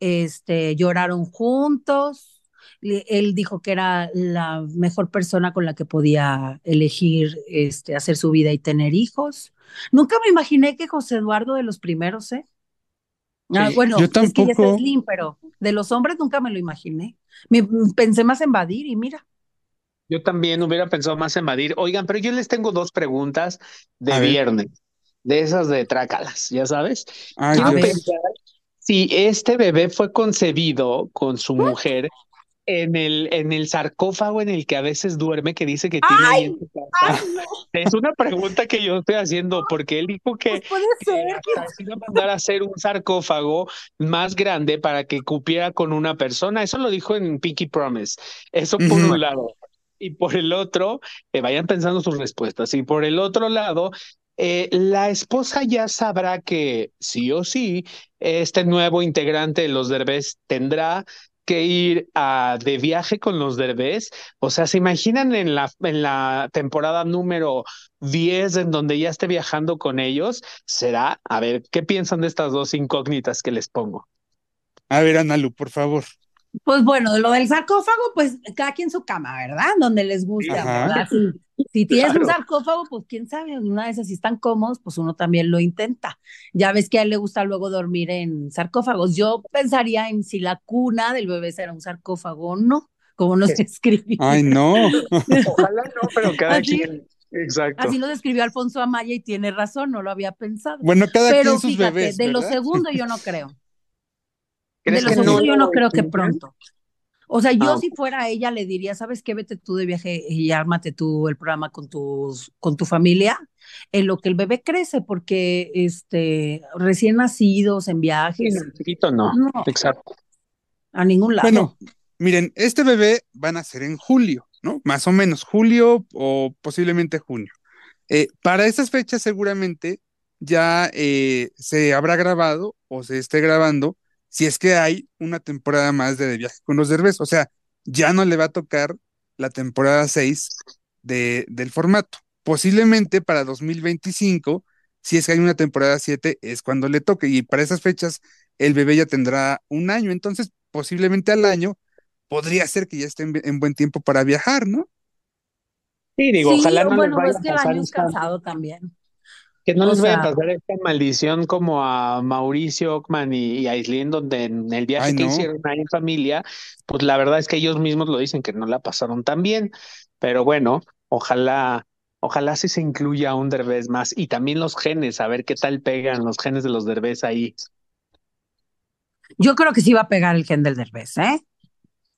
[SPEAKER 4] lloraron juntos. Él dijo que era la mejor persona con la que podía elegir hacer su vida y tener hijos. Nunca me imaginé que José Eduardo de los primeros, ¿eh? Ah,
[SPEAKER 5] Sí,
[SPEAKER 3] yo
[SPEAKER 4] bueno, es que ya está
[SPEAKER 3] tampoco.
[SPEAKER 4] Slim, pero de los hombres nunca me lo imaginé. Me, pensé más en Badir y mira.
[SPEAKER 5] yo también hubiera pensado más en Badir. Oigan, pero yo les tengo dos preguntas
[SPEAKER 3] A
[SPEAKER 5] de
[SPEAKER 3] ver,
[SPEAKER 5] viernes, de esas de trácalas, ya sabes.
[SPEAKER 3] ay
[SPEAKER 4] A
[SPEAKER 5] Quiero
[SPEAKER 4] ver.
[SPEAKER 3] Dios.
[SPEAKER 5] pensar si este bebé fue concebido con su mujer en el sarcófago en el que a veces duerme, que dice que tiene ahí en
[SPEAKER 4] ¡Ay!
[SPEAKER 5] su
[SPEAKER 4] ¡Ay,
[SPEAKER 5] casa.
[SPEAKER 4] no!
[SPEAKER 5] Es una pregunta que yo estoy haciendo, porque él dijo
[SPEAKER 4] Pues puede
[SPEAKER 5] que
[SPEAKER 4] ser.
[SPEAKER 5] hasta se iba a mandar a hacer un sarcófago más grande para que cupiera con una persona. Eso lo dijo en Pinky Promise. Eso por
[SPEAKER 3] Ujú.
[SPEAKER 5] un lado. Y por el otro, vayan pensando sus respuestas. Y por el otro lado, la esposa ya sabrá que sí o sí, este nuevo integrante de los Derbez tendrá que ir de viaje con los Derbez. O sea, ¿se imaginan en la temporada número 10 en donde ya esté viajando con ellos? ¿Será? A ver, ¿qué piensan de estas dos incógnitas que les pongo?
[SPEAKER 3] A ver, Analu, por favor.
[SPEAKER 4] Pues bueno, de lo del sarcófago, pues cada quien su cama, ¿verdad? Donde les gusta,
[SPEAKER 5] Sí,
[SPEAKER 3] Ajá.
[SPEAKER 4] ¿verdad? Si tienes un
[SPEAKER 5] claro.
[SPEAKER 4] sarcófago, pues quién sabe, una de esas si están cómodos, pues uno también lo intenta. Ya ves que a él le gusta luego dormir en sarcófagos. Yo pensaría en si la cuna del bebé será un sarcófago o no, como nos escribí.
[SPEAKER 3] Ay, no.
[SPEAKER 5] Ojalá no, pero cada
[SPEAKER 4] Así,
[SPEAKER 5] quien. Exacto.
[SPEAKER 4] así nos escribió Alfonso Amaya y tiene razón, no lo había pensado.
[SPEAKER 3] Bueno, cada quien
[SPEAKER 4] Pero
[SPEAKER 3] sus
[SPEAKER 4] fíjate,
[SPEAKER 3] bebés,
[SPEAKER 4] de lo
[SPEAKER 3] ¿verdad?
[SPEAKER 4] segundo yo no creo. De
[SPEAKER 5] ¿Crees
[SPEAKER 4] lo
[SPEAKER 5] que no
[SPEAKER 3] Ok.
[SPEAKER 4] segundo yo no
[SPEAKER 5] lo
[SPEAKER 4] creo que
[SPEAKER 5] incluyan?
[SPEAKER 4] pronto. O sea, yo
[SPEAKER 5] Ah,
[SPEAKER 4] si fuera ella le diría, ¿sabes qué? Vete tú de viaje y ármate tú el programa con tu familia en lo que el bebé crece, porque recién nacidos en
[SPEAKER 5] sí, no,
[SPEAKER 4] viajes,
[SPEAKER 5] chiquito no.
[SPEAKER 4] no,
[SPEAKER 5] Exacto.
[SPEAKER 4] a ningún
[SPEAKER 3] Bueno,
[SPEAKER 4] lado.
[SPEAKER 3] miren, este bebé va a nacer en julio, ¿no? Más o menos julio o posiblemente junio. Para esas fechas seguramente ya se habrá grabado o se esté grabando, si es que hay una temporada más de Viaje con los Derbez. O sea, ya no le va a tocar la temporada 6 del formato. Posiblemente para 2025, si es que hay una temporada 7, es cuando le toque. Y para esas fechas el bebé ya tendrá un año. Entonces, posiblemente al año podría ser que ya esté en buen tiempo para viajar, ¿no?
[SPEAKER 5] Sí, digo,
[SPEAKER 4] Sí,
[SPEAKER 5] ojalá no les
[SPEAKER 4] bueno,
[SPEAKER 5] vaya
[SPEAKER 4] es
[SPEAKER 5] a
[SPEAKER 4] que el
[SPEAKER 5] pasar
[SPEAKER 4] año es
[SPEAKER 5] esta,
[SPEAKER 4] cansado también.
[SPEAKER 5] que no
[SPEAKER 4] O
[SPEAKER 5] les vaya a
[SPEAKER 4] sea,
[SPEAKER 5] pasar esta maldición como a Mauricio Ockman y Aislinn, donde en el
[SPEAKER 3] Ay,
[SPEAKER 5] viaje que
[SPEAKER 3] no.
[SPEAKER 5] hicieron ahí en familia, pues la verdad es que ellos mismos lo dicen que no la pasaron tan bien. Pero bueno, ojalá sí se incluya un Derbez más. Y también los genes, a ver qué tal pegan los genes de los Derbez ahí.
[SPEAKER 4] yo creo que sí va a pegar el gen del Derbez, ¿eh?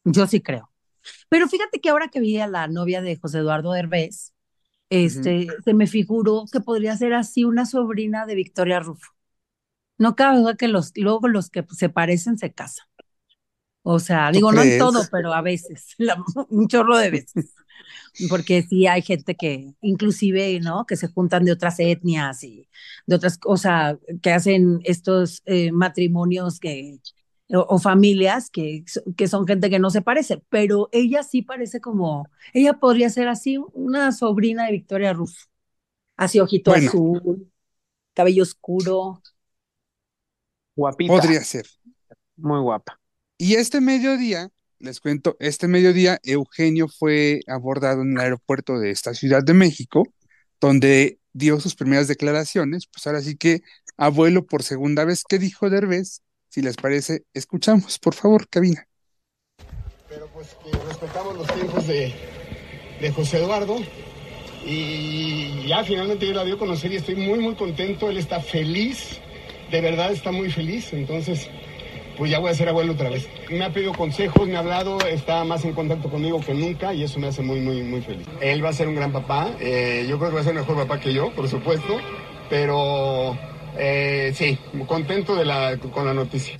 [SPEAKER 4] Yo sí creo. Pero fíjate que ahora que vi a la novia de José Eduardo Derbez, se me figuró que podría ser así una sobrina de Victoria Rufo. No cabe duda que luego los que se parecen se casan. O sea,
[SPEAKER 3] ¿Tú
[SPEAKER 4] digo, no en
[SPEAKER 3] crees?
[SPEAKER 4] todo, pero a veces, un chorro de veces. Porque sí hay gente que, inclusive, ¿no? Que se juntan de otras etnias y de otras cosas, que hacen estos matrimonios o familias que son gente que no se parece. Pero ella sí parece ella podría ser así, una sobrina de Victoria Rufo. Así, ojito
[SPEAKER 3] Bueno,
[SPEAKER 4] azul, cabello oscuro.
[SPEAKER 5] Guapita,
[SPEAKER 3] podría ser.
[SPEAKER 5] muy guapa.
[SPEAKER 3] Y este mediodía, les cuento, este mediodía Eugenio fue abordado en el aeropuerto de esta Ciudad de México, donde dio sus primeras declaraciones. Pues ahora sí que abuelo por segunda vez. ¿Qué dijo Derbez? Si les parece, escuchamos, por favor, cabina.
[SPEAKER 12] Pero pues que respetamos los tiempos de José Eduardo, y ya finalmente yo la dio a conocer y estoy muy muy contento. Él está feliz, de verdad está muy feliz. Entonces pues ya voy a ser abuelo otra vez. Me ha pedido consejos, me ha hablado, está más en contacto conmigo que nunca, y eso me hace muy muy muy feliz. Él va a ser un gran papá, yo creo que va a ser mejor papá que yo, por supuesto, pero sí, contento con la noticia.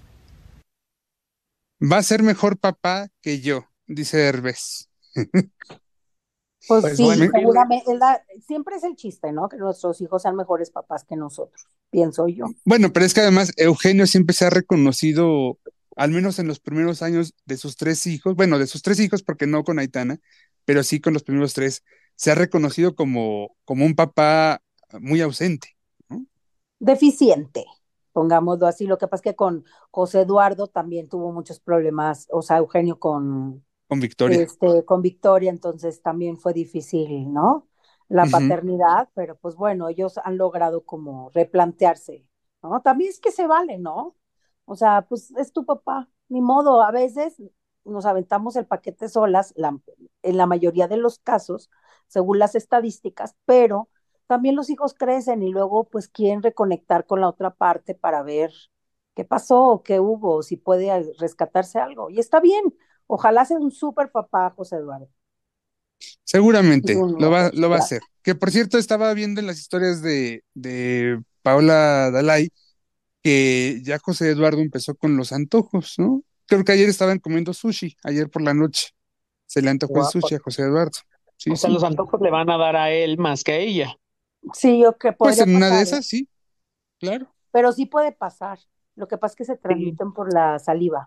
[SPEAKER 3] Va a ser mejor papá que yo, dice Derbez.
[SPEAKER 4] Pues sí,
[SPEAKER 3] bueno,
[SPEAKER 4] seguramente, siempre es el chiste, ¿no? Que nuestros hijos sean mejores papás que nosotros, pienso yo.
[SPEAKER 3] Bueno, pero es que además Eugenio siempre se ha reconocido, al menos en los primeros años de sus 3 hijos, bueno, de sus 3 hijos, porque no con Aitana, pero sí con los primeros 3, se ha reconocido como un papá muy ausente, ¿no?
[SPEAKER 4] Deficiente, pongámoslo así. Lo que pasa es que con José Eduardo también tuvo muchos problemas, o sea, Eugenio con
[SPEAKER 3] Victoria.
[SPEAKER 4] Con Victoria, entonces también fue difícil, ¿no? La paternidad, pero pues bueno, ellos han logrado como replantearse, ¿no? También es que se vale, ¿no? O sea, pues es tu papá, ni modo, a veces nos aventamos el paquete solas, en la mayoría de los casos, según las estadísticas, pero también los hijos crecen y luego pues quieren reconectar con la otra parte para ver qué pasó, qué hubo, si puede rescatarse algo. Y está bien, ojalá sea un súper papá, José Eduardo.
[SPEAKER 3] Seguramente lo va a hacer. Que por cierto, estaba viendo en las historias de Paola Dalai que ya José Eduardo empezó con los antojos, ¿no? Creo que ayer estaban comiendo sushi, ayer por la noche. Se le antojó el sushi a José Eduardo. Sí,
[SPEAKER 5] o sea, los antojos le van a dar a él más que a ella.
[SPEAKER 4] Sí, yo creo que
[SPEAKER 3] pues en una
[SPEAKER 4] pasar,
[SPEAKER 3] de esas, sí, claro.
[SPEAKER 4] Pero sí puede pasar. Lo que pasa es que se transmiten por la saliva.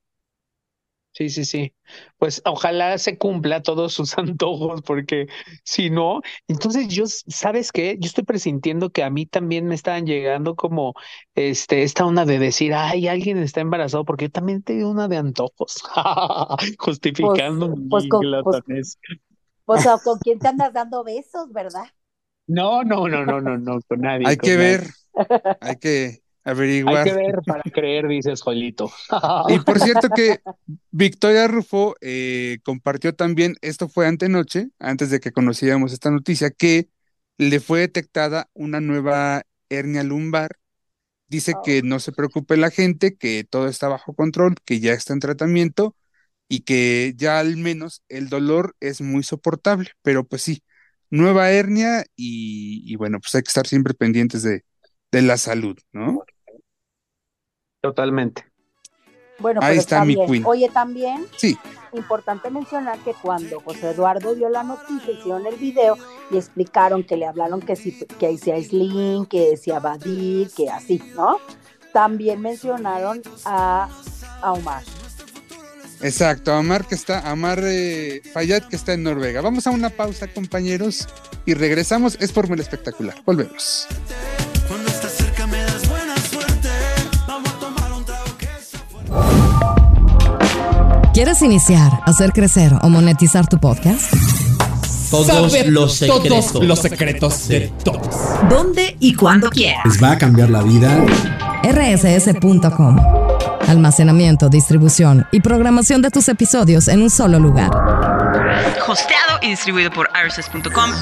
[SPEAKER 5] Sí. Pues ojalá se cumpla todos sus antojos, porque si no, entonces ¿sabes qué? Yo estoy presintiendo que a mí también me estaban llegando como esta onda de decir, ay, alguien está embarazado, porque yo también tengo una de antojos, justificando mi glotones.
[SPEAKER 4] Pues con quién te andas dando besos, ¿verdad?
[SPEAKER 5] No, con nadie.
[SPEAKER 3] Hay que ver, hay que averiguar.
[SPEAKER 5] Hay que ver para creer, dices, Jolito.
[SPEAKER 3] Y por cierto que Victoria Rufo compartió también, esto fue antenoche, antes de que conociéramos esta noticia, que le fue detectada una nueva hernia lumbar. Dice que no se preocupe la gente, que todo está bajo control, que ya está en tratamiento y que ya al menos el dolor es muy soportable, pero pues sí, nueva hernia y bueno, pues hay que estar siempre pendientes de la salud, ¿no?
[SPEAKER 5] Totalmente.
[SPEAKER 4] Bueno,
[SPEAKER 3] ahí
[SPEAKER 4] pero
[SPEAKER 3] está mi
[SPEAKER 4] bien.
[SPEAKER 3] queen.
[SPEAKER 4] Oye, también
[SPEAKER 3] sí,
[SPEAKER 4] importante mencionar que cuando José Eduardo dio la noticia, hicieron el video y explicaron que le hablaron que decía Slim, que decía Badir, que así, ¿no? También mencionaron a Omar.
[SPEAKER 3] Exacto, Amar Fayad, que está en Noruega. Vamos a una pausa, compañeros, y regresamos. Es Fórmula Espectacular. Volvemos.
[SPEAKER 6] Cuando estás cerca me das buena suerte. Vamos a tomar un trago que sea fuerte.
[SPEAKER 1] ¿Quieres iniciar, hacer crecer o monetizar tu podcast?
[SPEAKER 11] Todos los secretos de todos.
[SPEAKER 7] ¿Dónde y cuándo quieras?
[SPEAKER 11] Les va a cambiar la vida.
[SPEAKER 1] rss.com. Almacenamiento, distribución y programación de tus episodios en un solo lugar.
[SPEAKER 7] Hosteado y distribuido por rss.com.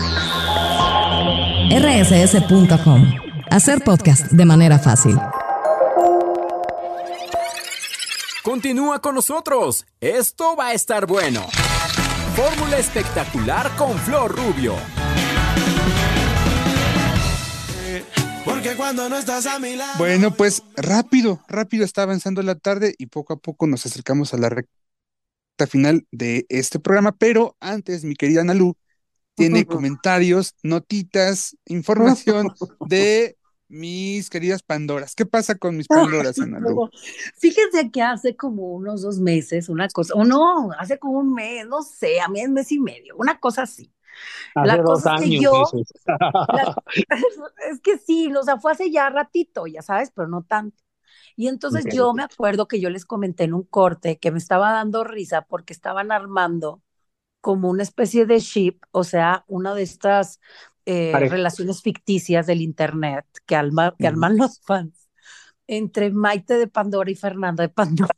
[SPEAKER 2] Continúa con nosotros. Esto va a estar bueno. Fórmula espectacular con Flor Rubio.
[SPEAKER 13] Porque cuando no estás a mi lado...
[SPEAKER 3] Bueno, pues rápido está avanzando la tarde y poco a poco nos acercamos a la recta final de este programa, pero antes, mi querida Analu tiene comentarios, notitas, información de mis queridas Pandoras. ¿Qué pasa con mis Pandoras, Analu?
[SPEAKER 4] Fíjense que hace como unos 2 meses, una cosa, o no, hace como un mes, no sé, a mí es mes y medio, una cosa así.
[SPEAKER 5] Hace
[SPEAKER 4] La
[SPEAKER 5] 2
[SPEAKER 4] cosa es que
[SPEAKER 5] años,
[SPEAKER 4] yo,
[SPEAKER 5] dices.
[SPEAKER 4] es que sí, o sea, fue hace ya ratito, ya sabes, pero no tanto. Y entonces
[SPEAKER 5] Ok.
[SPEAKER 4] yo me acuerdo que yo les comenté en un corte que me estaba dando risa porque estaban armando como una especie de ship, o sea, una de estas
[SPEAKER 5] Pareja.
[SPEAKER 4] relaciones ficticias del internet que arman los fans entre Maite de Pandora y Fernanda de Pandora.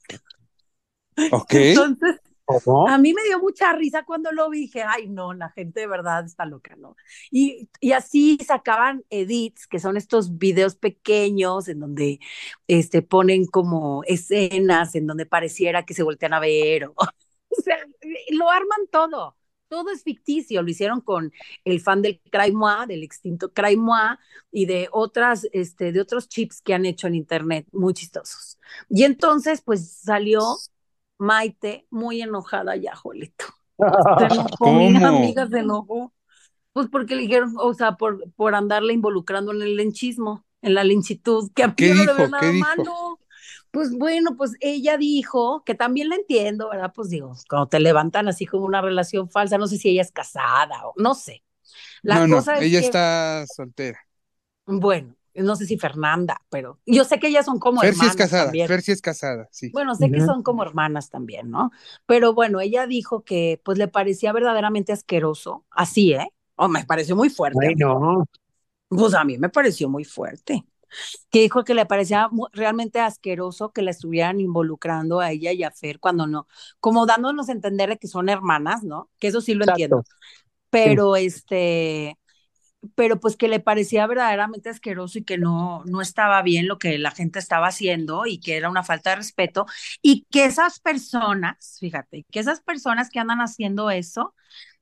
[SPEAKER 3] Ok.
[SPEAKER 4] Entonces,
[SPEAKER 5] ¿Cómo?
[SPEAKER 4] a mí me dio mucha risa cuando lo vi, dije, ay no, la gente de verdad está loca, ¿no? Y así sacaban edits, que son estos videos pequeños en donde ponen como escenas en donde pareciera que se voltean a ver, o sea, lo arman todo es ficticio, lo hicieron con el fan del Cry Moi, del extinto Cry Moi, y de otros chips que han hecho en internet, muy chistosos. Y entonces, pues salió Maite muy enojada ya, Jolito. Se enojó, mi
[SPEAKER 3] ¿Cómo?
[SPEAKER 4] amiga se enojó. Pues porque le dijeron, o sea, por andarle involucrando en el linchismo, en la linchitud, que a mí
[SPEAKER 3] ¿Qué
[SPEAKER 4] yo no le veo
[SPEAKER 3] dijo? ¿Qué
[SPEAKER 4] nada
[SPEAKER 3] dijo?
[SPEAKER 4] malo. Pues bueno, pues ella dijo, que también la entiendo, ¿verdad? Pues digo, cuando te levantan así como una relación falsa, no sé si ella es casada o no sé. La
[SPEAKER 3] No,
[SPEAKER 4] cosa es
[SPEAKER 3] ella
[SPEAKER 4] que,
[SPEAKER 3] está soltera.
[SPEAKER 4] bueno, no sé si Fernanda, pero yo sé que ellas son como
[SPEAKER 3] Fer sí es
[SPEAKER 4] hermanas
[SPEAKER 3] casada,
[SPEAKER 4] también.
[SPEAKER 3] Fer sí es casada, sí.
[SPEAKER 4] Bueno, sé que son como hermanas también, ¿no? Pero bueno, ella dijo que pues le parecía verdaderamente asqueroso, así, ¿eh? O me pareció muy fuerte a
[SPEAKER 5] Ay,
[SPEAKER 4] mí.
[SPEAKER 5] no.
[SPEAKER 4] Pues a mí me pareció muy fuerte. Que dijo que le parecía realmente asqueroso que la estuvieran involucrando a ella y a Fer cuando no, como dándonos a entender de que son hermanas, ¿no? Que eso sí lo
[SPEAKER 5] Exacto.
[SPEAKER 4] entiendo. Pero pero pues que le parecía verdaderamente asqueroso y que no estaba bien lo que la gente estaba haciendo y que era una falta de respeto y que esas personas, fíjate, que esas personas que andan haciendo eso,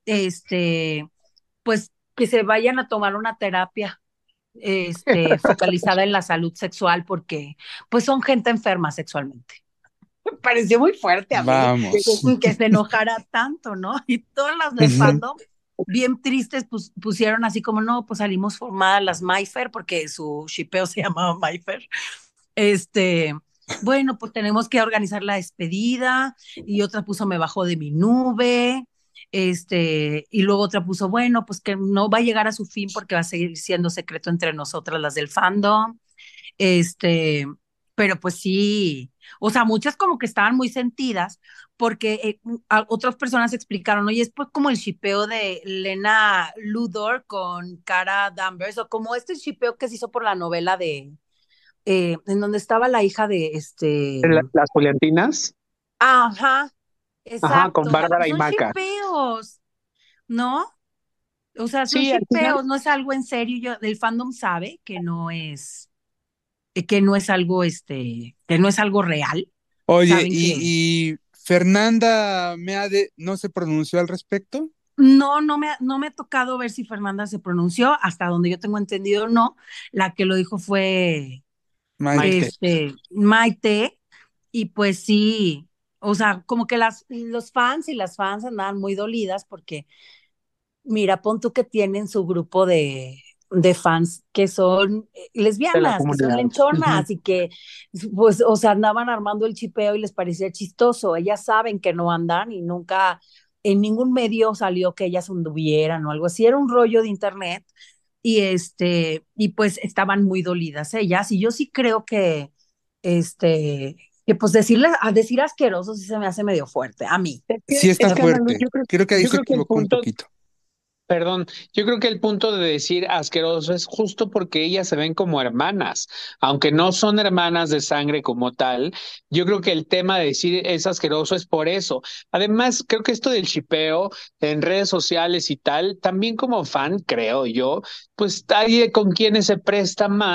[SPEAKER 4] pues que se vayan a tomar una terapia focalizada en la salud sexual porque pues son gente enferma sexualmente. Me pareció muy fuerte a mí
[SPEAKER 3] Vamos.
[SPEAKER 4] que se enojara tanto, ¿no? Y todas las de
[SPEAKER 3] Ujú.
[SPEAKER 4] fandom bien tristes pues, pusieron así como, no, pues salimos formadas las Mayfer porque su shipeo se llamaba Mayfer. Bueno, pues tenemos que organizar la despedida y otra puso me bajó de mi nube. Y luego otra puso, bueno, pues que no va a llegar a su fin porque va a seguir siendo secreto entre nosotras las del fandom. Este, pero pues sí, o sea, muchas como que estaban muy sentidas porque otras personas explicaron, oye, es pues como el shipeo de Lena Ludor con Cara Danvers, o como este shipeo que se hizo por la novela en donde estaba la hija de
[SPEAKER 5] Las Juliantinas.
[SPEAKER 4] Ajá,
[SPEAKER 5] Ajá, con
[SPEAKER 4] exacto, o sea,
[SPEAKER 5] Bárbara
[SPEAKER 4] pues
[SPEAKER 5] y
[SPEAKER 4] son
[SPEAKER 5] Maca.
[SPEAKER 4] shipeos, ¿no? O sea, son
[SPEAKER 5] Sí, al final.
[SPEAKER 4] shipeos, no es algo en serio, el fandom sabe que no es algo, que no es algo real.
[SPEAKER 3] Oye,
[SPEAKER 4] Saben que
[SPEAKER 3] y Fernanda Meade no se pronunció al respecto.
[SPEAKER 4] no me ha tocado ver si Fernanda se pronunció, hasta donde yo tengo entendido, no. La que lo dijo fue
[SPEAKER 3] Maite.
[SPEAKER 4] Maite, y pues sí, o sea, como que los fans y las fans andaban muy dolidas porque mira, pon tú que tienen su grupo de fans que son
[SPEAKER 5] De la
[SPEAKER 4] lesbianas, que son
[SPEAKER 5] comunidad. Ujú.
[SPEAKER 4] lenchonas y que, pues, o sea, andaban armando el chipeo y les parecía chistoso. Ellas saben que no andan y nunca en ningún medio salió que ellas anduvieran o algo así. Era un rollo de internet y pues estaban muy dolidas ellas. Y yo sí creo que pues decir asqueroso sí se me hace medio fuerte, a mí.
[SPEAKER 3] Sí está
[SPEAKER 5] Es que Ana Luz,
[SPEAKER 3] fuerte. Creo que ahí
[SPEAKER 5] yo
[SPEAKER 3] se
[SPEAKER 5] creo que el
[SPEAKER 3] equivocó un
[SPEAKER 5] punto,
[SPEAKER 3] poquito.
[SPEAKER 5] perdón, yo creo que el punto de decir asqueroso es justo porque ellas se ven como hermanas, aunque no son hermanas de sangre como tal. Yo creo que el tema de decir es asqueroso es por eso. Además, creo que esto del shipeo en redes sociales y tal, también como fan, creo yo, pues hay con quienes se presta más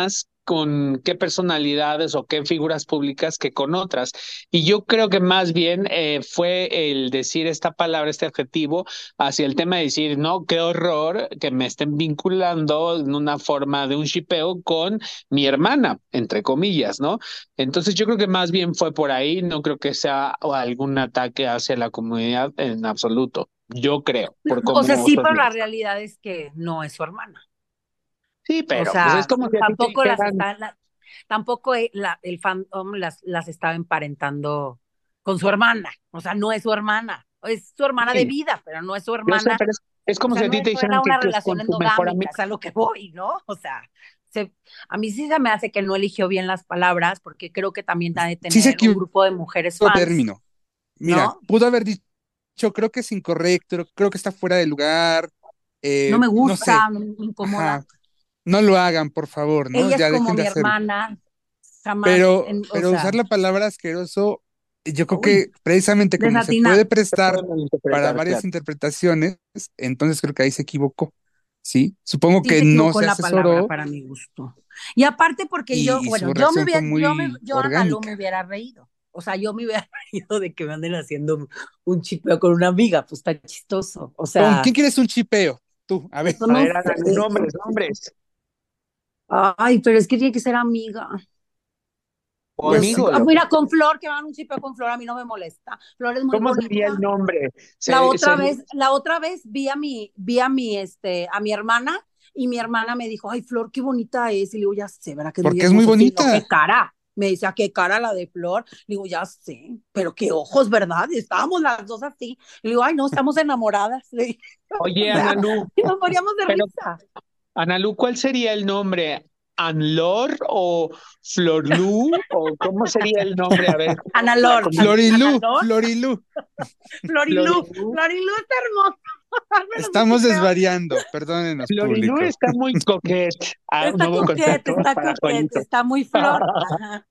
[SPEAKER 5] con qué personalidades o qué figuras públicas que con otras. Y yo creo que más bien fue el decir esta palabra, este adjetivo, hacia el tema de decir, no, qué horror que me estén vinculando en una forma de un shipeo con mi hermana, entre comillas, ¿no? Entonces yo creo que más bien fue por ahí, no creo que sea algún ataque hacia la comunidad en absoluto. Yo creo, por cómo
[SPEAKER 4] O sea, sí, pero la
[SPEAKER 5] vosotros.
[SPEAKER 4] realidad es que no es su hermana.
[SPEAKER 5] Sí,
[SPEAKER 4] O
[SPEAKER 5] pero pues es
[SPEAKER 4] sea,
[SPEAKER 5] como si a ti te
[SPEAKER 4] tampoco
[SPEAKER 5] dijeran,
[SPEAKER 4] tampoco el fandom las estaba emparentando con su hermana. O sea, no es su hermana. Es su hermana de
[SPEAKER 5] sí,
[SPEAKER 4] vida, pero no es su
[SPEAKER 5] yo sé,
[SPEAKER 4] hermana.
[SPEAKER 5] pero es
[SPEAKER 4] O
[SPEAKER 5] como
[SPEAKER 4] sea,
[SPEAKER 5] si a
[SPEAKER 4] no,
[SPEAKER 5] ti te
[SPEAKER 4] no era
[SPEAKER 5] dijeran
[SPEAKER 4] una
[SPEAKER 5] que es
[SPEAKER 4] relación
[SPEAKER 5] con tu mejor
[SPEAKER 4] endogámica,
[SPEAKER 5] amigo.
[SPEAKER 4] es a lo que voy, ¿no? O sea, a mí sí se me hace que no eligió bien las palabras, porque creo que también ha de
[SPEAKER 3] Sí se
[SPEAKER 4] tener un
[SPEAKER 3] equivocó
[SPEAKER 4] grupo de mujeres
[SPEAKER 3] de
[SPEAKER 4] fans,
[SPEAKER 3] término. Mira,
[SPEAKER 4] ¿no?
[SPEAKER 3] pudo haber dicho, creo que es incorrecto, creo que está fuera de lugar,
[SPEAKER 4] No me
[SPEAKER 3] no sé,
[SPEAKER 4] gusta, me incomoda.
[SPEAKER 3] ajá, no lo hagan, por favor, ¿no?
[SPEAKER 4] Ella es
[SPEAKER 3] Ya
[SPEAKER 4] como
[SPEAKER 3] dejen de
[SPEAKER 4] mi
[SPEAKER 3] hacerlo.
[SPEAKER 4] hermana, jamás, o
[SPEAKER 3] Pero usar
[SPEAKER 4] sea,
[SPEAKER 3] la palabra asqueroso, yo creo
[SPEAKER 4] uy,
[SPEAKER 3] que precisamente como se puede
[SPEAKER 4] desatinado.
[SPEAKER 5] Se puede
[SPEAKER 3] prestar para
[SPEAKER 5] malinterpretar,
[SPEAKER 3] varias
[SPEAKER 5] claro.
[SPEAKER 3] interpretaciones, entonces creo que ahí se equivocó, ¿sí? Supongo
[SPEAKER 4] Sí
[SPEAKER 3] que
[SPEAKER 4] se
[SPEAKER 3] no
[SPEAKER 4] equivocó
[SPEAKER 3] se
[SPEAKER 4] en la palabra
[SPEAKER 3] asesoró
[SPEAKER 4] para mi gusto. Y aparte porque yo,
[SPEAKER 3] y
[SPEAKER 4] bueno,
[SPEAKER 3] su reacción fue muy
[SPEAKER 4] yo Analu me
[SPEAKER 3] orgánica.
[SPEAKER 4] hubiera reído. O sea, yo me hubiera reído de que me anden haciendo un chipeo con una amiga, pues está chistoso. O
[SPEAKER 3] ¿Con
[SPEAKER 4] sea,
[SPEAKER 3] quién quieres un chipeo? Tú, a ver.
[SPEAKER 4] eso
[SPEAKER 5] A
[SPEAKER 4] no
[SPEAKER 5] ver, Ana,
[SPEAKER 4] sé.
[SPEAKER 5] nombres, nombres.
[SPEAKER 4] Ay, pero es que tiene que ser amiga.
[SPEAKER 5] O
[SPEAKER 4] Yo,
[SPEAKER 3] Pues sí.
[SPEAKER 5] amigo, lo que...
[SPEAKER 4] mira, con Flor, que van un chipeo con Flor, a mí no me molesta. Flor es muy
[SPEAKER 5] ¿Cómo sería el
[SPEAKER 4] bonita.
[SPEAKER 5] nombre?
[SPEAKER 4] La otra vez a mi hermana y mi hermana me dijo, ay, Flor, qué bonita es. Y le digo, ya sé, ¿verdad que es muy
[SPEAKER 3] Porque es muy
[SPEAKER 4] hermosa? Sí, no, qué
[SPEAKER 3] bonita.
[SPEAKER 4] cara. Me decía, qué cara la de Flor. Le digo, ya sé, pero qué ojos, ¿verdad? Y estábamos las dos así. Y le digo, ay, no, estamos enamoradas. Le dije, o
[SPEAKER 5] Oye,
[SPEAKER 4] sea,
[SPEAKER 5] Analu,
[SPEAKER 4] y nos moríamos de
[SPEAKER 5] pero
[SPEAKER 4] risa.
[SPEAKER 5] Analu, ¿cuál sería el nombre? ¿Anlor o Florlu? ¿O cómo sería el nombre? A ver, la
[SPEAKER 4] Analor también,
[SPEAKER 5] comunidad.
[SPEAKER 3] Florilú,
[SPEAKER 4] Analor,
[SPEAKER 3] Florilú.
[SPEAKER 4] Florilú,
[SPEAKER 5] Florilú.
[SPEAKER 4] Florilú está hermoso. Dármelos un
[SPEAKER 3] Estamos
[SPEAKER 4] chipeo.
[SPEAKER 3] desvariando, perdónenos,
[SPEAKER 5] Florilú
[SPEAKER 3] público.
[SPEAKER 5] está muy coquete. Ah, un nuevo concepto
[SPEAKER 4] Está
[SPEAKER 5] para
[SPEAKER 4] coquete,
[SPEAKER 5] Juanito.
[SPEAKER 4] está muy Flor. Ajá.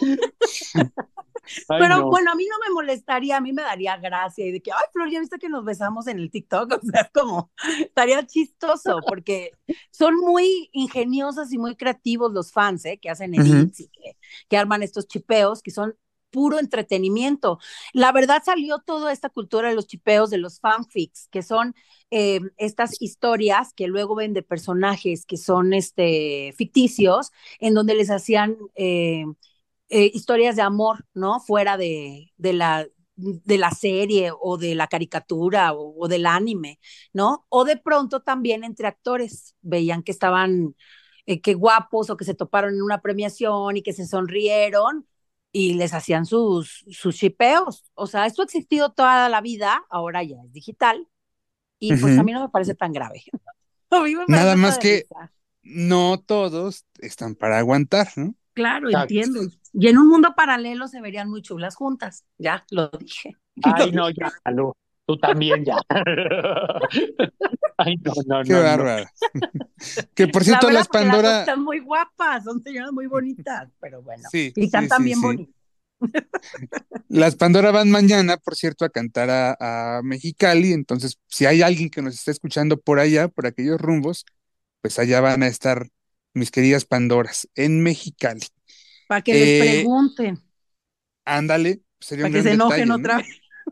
[SPEAKER 5] Ay,
[SPEAKER 4] Pero
[SPEAKER 5] no.
[SPEAKER 4] bueno, a mí no me molestaría, a mí me daría gracia y de que, ay, Flor, ¿ya viste que nos besamos en el TikTok? O sea, es como, estaría chistoso porque son muy ingeniosas y muy creativos los fans, ¿eh? Que hacen
[SPEAKER 3] Ujú.
[SPEAKER 4] edits y que arman estos chipeos que son puro entretenimiento. La verdad salió toda esta cultura de los chipeos, de los fanfics, que son estas historias que luego ven de personajes que son ficticios, en donde les hacían historias de amor, ¿no? Fuera de la serie o de la caricatura o del anime, ¿no? O de pronto también entre actores veían que estaban, que guapos o que se toparon en una premiación y que se sonrieron y les hacían sus shipeos. O sea, esto ha existido toda la vida, ahora ya es digital y pues a
[SPEAKER 3] Ujú.
[SPEAKER 4] mí no me parece tan grave. A mí me parece
[SPEAKER 3] Nada
[SPEAKER 4] hasta
[SPEAKER 3] más
[SPEAKER 4] de
[SPEAKER 3] que
[SPEAKER 4] risa.
[SPEAKER 3] no todos están para aguantar, ¿no?
[SPEAKER 4] Claro,
[SPEAKER 5] Exacto.
[SPEAKER 4] entiendo. Y en un mundo paralelo se verían muy chulas juntas. Ya, lo dije. Lo
[SPEAKER 5] Ay, no,
[SPEAKER 4] dije.
[SPEAKER 5] ya, Analu. Tú también, ya. Ay, no, no,
[SPEAKER 3] Qué
[SPEAKER 5] no, no.
[SPEAKER 3] bárbara. Que por
[SPEAKER 4] La
[SPEAKER 3] cierto,
[SPEAKER 4] verdad,
[SPEAKER 3] las
[SPEAKER 4] porque las dos
[SPEAKER 3] Pandora,
[SPEAKER 4] están muy guapas, son señoras muy bonitas, pero bueno.
[SPEAKER 3] sí,
[SPEAKER 4] Y
[SPEAKER 3] sí,
[SPEAKER 4] cantan
[SPEAKER 3] sí,
[SPEAKER 4] bien
[SPEAKER 3] sí.
[SPEAKER 4] bonito.
[SPEAKER 3] Las Pandora van mañana, por cierto, a cantar a Mexicali, entonces si hay alguien que nos está escuchando por allá, por aquellos rumbos, pues allá van a estar mis queridas Pandoras, en Mexicali.
[SPEAKER 4] Para que les
[SPEAKER 3] Eh,
[SPEAKER 4] pregunten,
[SPEAKER 3] Ándale, sería
[SPEAKER 4] para
[SPEAKER 3] un
[SPEAKER 4] que
[SPEAKER 3] gran
[SPEAKER 4] se enojen
[SPEAKER 3] detalle, ¿no?
[SPEAKER 4] otra vez.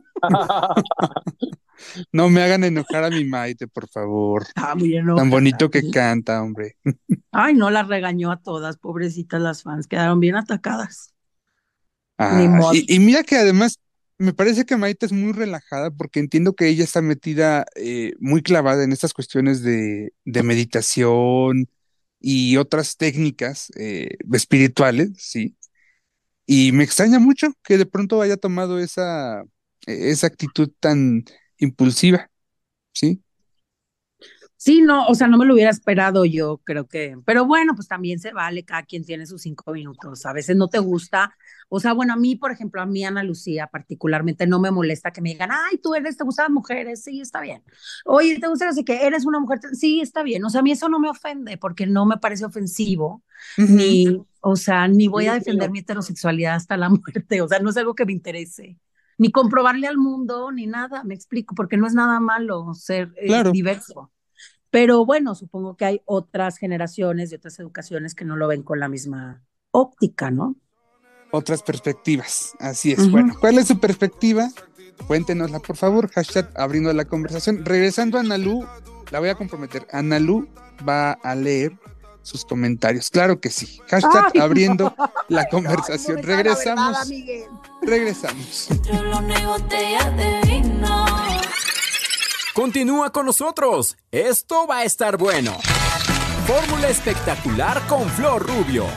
[SPEAKER 3] No me hagan enojar a mi Maite, por favor.
[SPEAKER 4] Estaba muy
[SPEAKER 3] Tan
[SPEAKER 4] enojada.
[SPEAKER 3] bonito que canta, hombre.
[SPEAKER 4] Ay, no, las regañó a todas, pobrecitas las fans, quedaron bien atacadas. Ni
[SPEAKER 3] Ah,
[SPEAKER 4] modo.
[SPEAKER 3] y mira que además me parece que Maite es muy relajada porque entiendo que ella está metida muy clavada en estas cuestiones de meditación y otras técnicas espirituales, sí. Y me extraña mucho que de pronto haya tomado esa actitud tan impulsiva, ¿sí?
[SPEAKER 4] Sí, no, o sea, no me lo hubiera esperado yo, creo que, pero bueno, pues también se vale, cada quien tiene sus 5 minutos, a veces no te gusta, o sea, bueno, a mí, por ejemplo, a mí, Ana Lucía, particularmente, no me molesta que me digan, ay, te gustan las mujeres, sí, está bien, oye, te gusta, no sé qué, eres una mujer, sí, está bien, o sea, a mí eso no me ofende, porque no me parece ofensivo,
[SPEAKER 3] Ujú.
[SPEAKER 4] ni, o sea, ni voy
[SPEAKER 5] Sí,
[SPEAKER 4] a defender
[SPEAKER 5] pero
[SPEAKER 4] mi heterosexualidad hasta la muerte, o sea, no es algo que me interese. Ni comprobarle al mundo, ni nada, me explico, porque no es nada malo ser
[SPEAKER 3] Claro.
[SPEAKER 4] diverso. Pero bueno, supongo que hay otras generaciones y otras educaciones que no lo ven con la misma óptica, ¿no?
[SPEAKER 3] Otras perspectivas, así es.
[SPEAKER 4] Ujú.
[SPEAKER 3] Bueno, ¿cuál es su perspectiva? Cuéntenosla, por favor. Hashtag abriendo la conversación. Regresando a Analú, la voy a comprometer. Analú va a leer sus comentarios. Claro que sí. Hashtag
[SPEAKER 4] Ay,
[SPEAKER 3] abriendo
[SPEAKER 4] no.
[SPEAKER 3] la
[SPEAKER 4] Ay, no
[SPEAKER 3] conversación.
[SPEAKER 4] me sabe la verdad,
[SPEAKER 3] Regresamos.
[SPEAKER 4] Miguel.
[SPEAKER 3] Regresamos.
[SPEAKER 2] Continúa con nosotros. Esto va a estar bueno. Fórmula espectacular con Flor Rubio.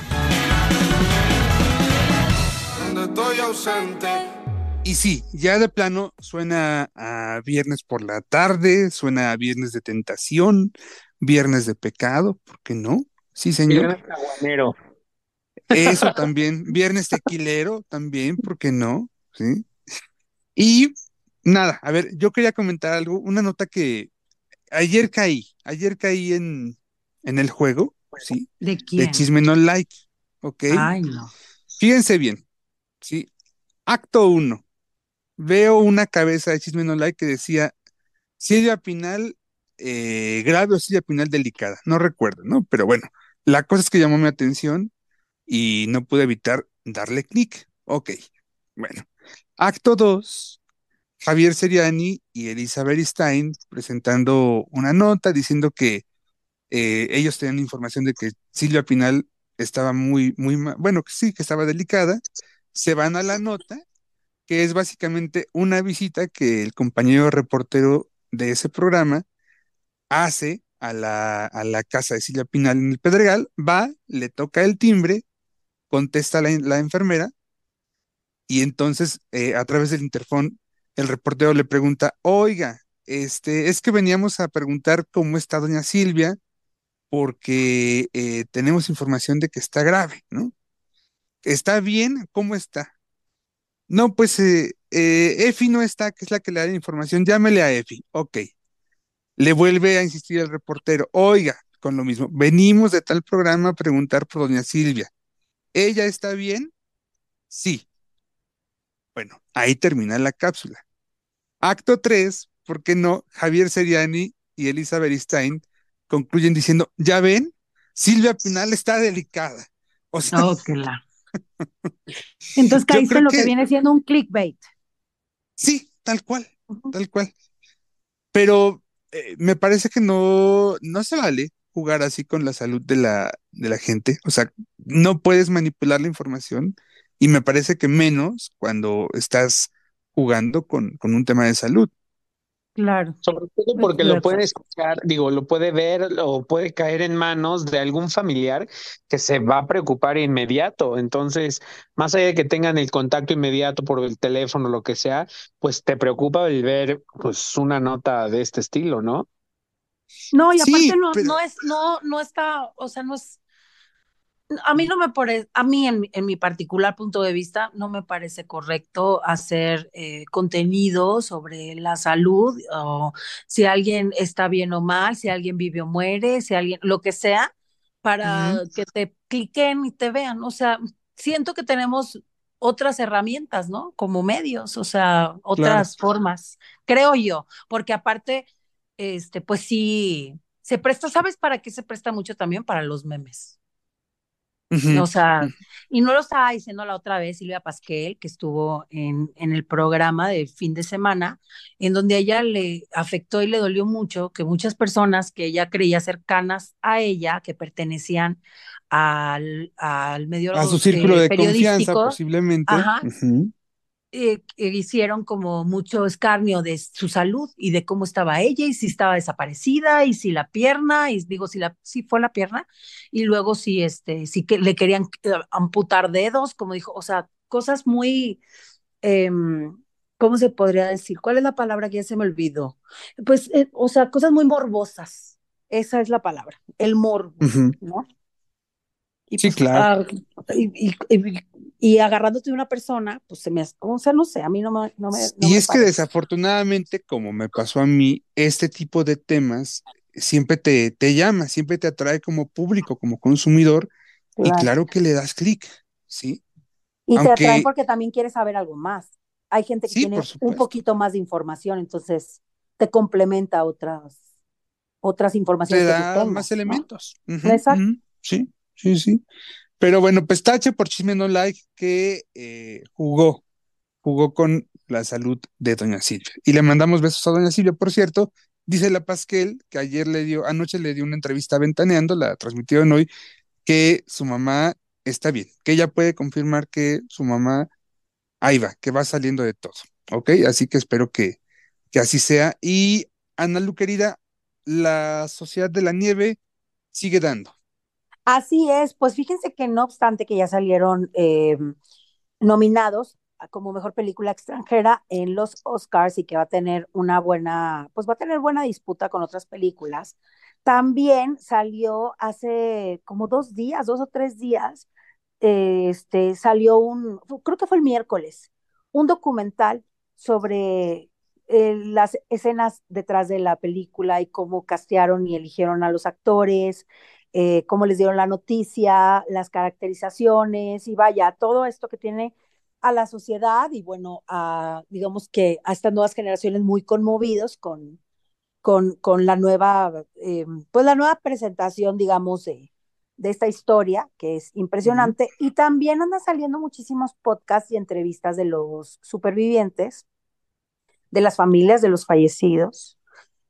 [SPEAKER 13] Cuando estoy ausente.
[SPEAKER 3] Y sí, ya de plano suena a viernes por la tarde, suena a viernes de tentación, viernes de pecado, ¿por qué no? Sí, señor.
[SPEAKER 5] Viernes caguamero.
[SPEAKER 3] Eso también, viernes tequilero también, ¿por qué no? Sí. Y nada, a ver, yo quería comentar algo, una nota que ayer caí en el juego, ¿sí?
[SPEAKER 4] ¿De
[SPEAKER 3] De
[SPEAKER 4] quién?
[SPEAKER 3] Chisme No Like, ¿ok?
[SPEAKER 4] Ay, no.
[SPEAKER 3] Fíjense bien, ¿sí? Acto 1, veo una cabeza de Chisme No Like que decía Silvia Pinal grave o Silvia Pinal delicada, no recuerdo, ¿no? Pero bueno, la cosa es que llamó mi atención y no pude evitar darle clic. Ok, bueno. Acto 2, Javier Seriani y Elizabeth Stein presentando una nota diciendo que ellos tenían información de que Silvia Pinal estaba bueno, que sí, que estaba delicada. Se van a la nota, que es básicamente una visita que el compañero reportero de ese programa hace a la casa de Silvia Pinal en el Pedregal, va, le toca el timbre, contesta la enfermera y entonces a través del interfón el reportero le pregunta, oiga, es que veníamos a preguntar cómo está doña Silvia porque tenemos información de que está grave, ¿no? ¿Está bien? ¿Cómo está? No, pues Efi no está, que es la que le da la información, llámele a Efi. Ok. Le vuelve a insistir el reportero, oiga, con lo mismo, venimos de tal programa a preguntar por doña Silvia. ¿Ella está bien? Sí. Bueno, ahí termina la cápsula. Acto 3, ¿por qué no? Javier Seriani y Elizabeth Stein concluyen diciendo, ¿ya ven? Silvia Pinal está delicada. O sea,
[SPEAKER 4] Oh, que la. Entonces
[SPEAKER 3] yo
[SPEAKER 4] caíste
[SPEAKER 3] creo
[SPEAKER 4] en lo que
[SPEAKER 3] que
[SPEAKER 4] viene siendo un clickbait.
[SPEAKER 3] sí, tal cual,
[SPEAKER 4] Ujú.
[SPEAKER 3] tal cual. Pero me parece que no se vale jugar así con la salud de la gente. O sea, no puedes manipular la información y me parece que menos cuando estás jugando con un tema de salud.
[SPEAKER 4] Claro,
[SPEAKER 5] Sobre todo porque
[SPEAKER 4] estoy de
[SPEAKER 5] lo puede
[SPEAKER 4] acuerdo.
[SPEAKER 5] escuchar, digo, lo puede ver o puede caer en manos de algún familiar que se va a preocupar inmediato. Entonces, más allá de que tengan el contacto inmediato por el teléfono o lo que sea, pues te preocupa el ver pues una nota de este estilo, ¿no?
[SPEAKER 4] No, y aparte
[SPEAKER 3] Sí, pero
[SPEAKER 4] no está, o sea, no es, a mí no me parece, a mí en mi particular punto de vista, no me parece correcto hacer contenido sobre la salud o si alguien está bien o mal, si alguien vive o muere, si alguien, lo que sea,
[SPEAKER 3] ujú,
[SPEAKER 4] para que te cliquen y te vean. O sea, siento que tenemos otras herramientas, ¿no? Como medios, o sea,
[SPEAKER 3] claro.
[SPEAKER 4] otras formas, creo yo, porque aparte, pues sí, se presta, ¿sabes para qué se presta mucho también? Para los memes.
[SPEAKER 3] Ujú,
[SPEAKER 4] O sea,
[SPEAKER 3] ujú.
[SPEAKER 4] y no lo estaba diciendo la otra vez Silvia Pasquel, que estuvo en el programa de fin de semana, en donde a ella le afectó y le dolió mucho que muchas personas que ella creía cercanas a ella, que pertenecían al
[SPEAKER 3] A su
[SPEAKER 4] medio
[SPEAKER 3] círculo de confianza,
[SPEAKER 4] periodístico,
[SPEAKER 3] posiblemente.
[SPEAKER 4] ajá,
[SPEAKER 3] Ujú,
[SPEAKER 4] hicieron como mucho escarnio de su salud y de cómo estaba ella y si estaba desaparecida y si la pierna, y digo, si fue la pierna, y luego si si que le querían amputar dedos, como dijo, o sea, cosas muy, ¿cómo se podría decir? ¿Cuál es la palabra que ya se me olvidó? Pues, o sea, cosas muy morbosas, esa es la palabra, el morbo,
[SPEAKER 3] ujú.
[SPEAKER 4] ¿no? Y
[SPEAKER 3] Sí,
[SPEAKER 4] pues,
[SPEAKER 3] claro.
[SPEAKER 4] y agarrándote de una persona, pues se me hace, o sea, no sé, a mí no
[SPEAKER 3] Y
[SPEAKER 4] me
[SPEAKER 3] es que
[SPEAKER 4] parece.
[SPEAKER 3] desafortunadamente, como me pasó a mí, este tipo de temas siempre te llama, siempre te atrae como público, como consumidor, y
[SPEAKER 4] Claro.
[SPEAKER 3] claro que le das clic, ¿sí?
[SPEAKER 4] Y te atraen
[SPEAKER 3] Aunque
[SPEAKER 4] porque también quieres saber algo más. Hay gente que
[SPEAKER 3] sí, por
[SPEAKER 4] tiene un
[SPEAKER 3] supuesto.
[SPEAKER 4] poquito más de información, entonces te complementa otras. otras
[SPEAKER 3] Te
[SPEAKER 4] informaciones que tú
[SPEAKER 3] da más
[SPEAKER 4] tengas, ¿no?
[SPEAKER 3] elementos.
[SPEAKER 4] Exacto.
[SPEAKER 3] Sí, sí, sí. Pero bueno, pues tache por chisme no like que jugó con la salud de doña Silvia. Y le mandamos besos a doña Silvia, por cierto. Dice la Pasquel que anoche le dio una entrevista a Ventaneando, la transmitieron hoy, que su mamá está bien, que ella puede confirmar que su mamá ahí va, que va saliendo de todo, ¿ok? Así que espero que así sea. Y Ana Lu, querida, la Sociedad de la Nieve sigue dando.
[SPEAKER 4] Así es, pues fíjense que no obstante que ya salieron nominados como mejor película extranjera en los Oscars y que va a tener una buena, pues va a tener buena disputa con otras películas. También salió hace como 2 días, 2 o 3 días, salió creo que fue el miércoles, un documental sobre las escenas detrás de la película y cómo castearon y eligieron a los actores, cómo les dieron la noticia, las caracterizaciones y vaya, todo esto que tiene a la sociedad y bueno, digamos que a estas nuevas generaciones muy conmovidos con la nueva, pues la nueva presentación, digamos, de esta historia, que es impresionante. Y también andan saliendo muchísimos podcasts y entrevistas de los supervivientes, de las familias de los fallecidos.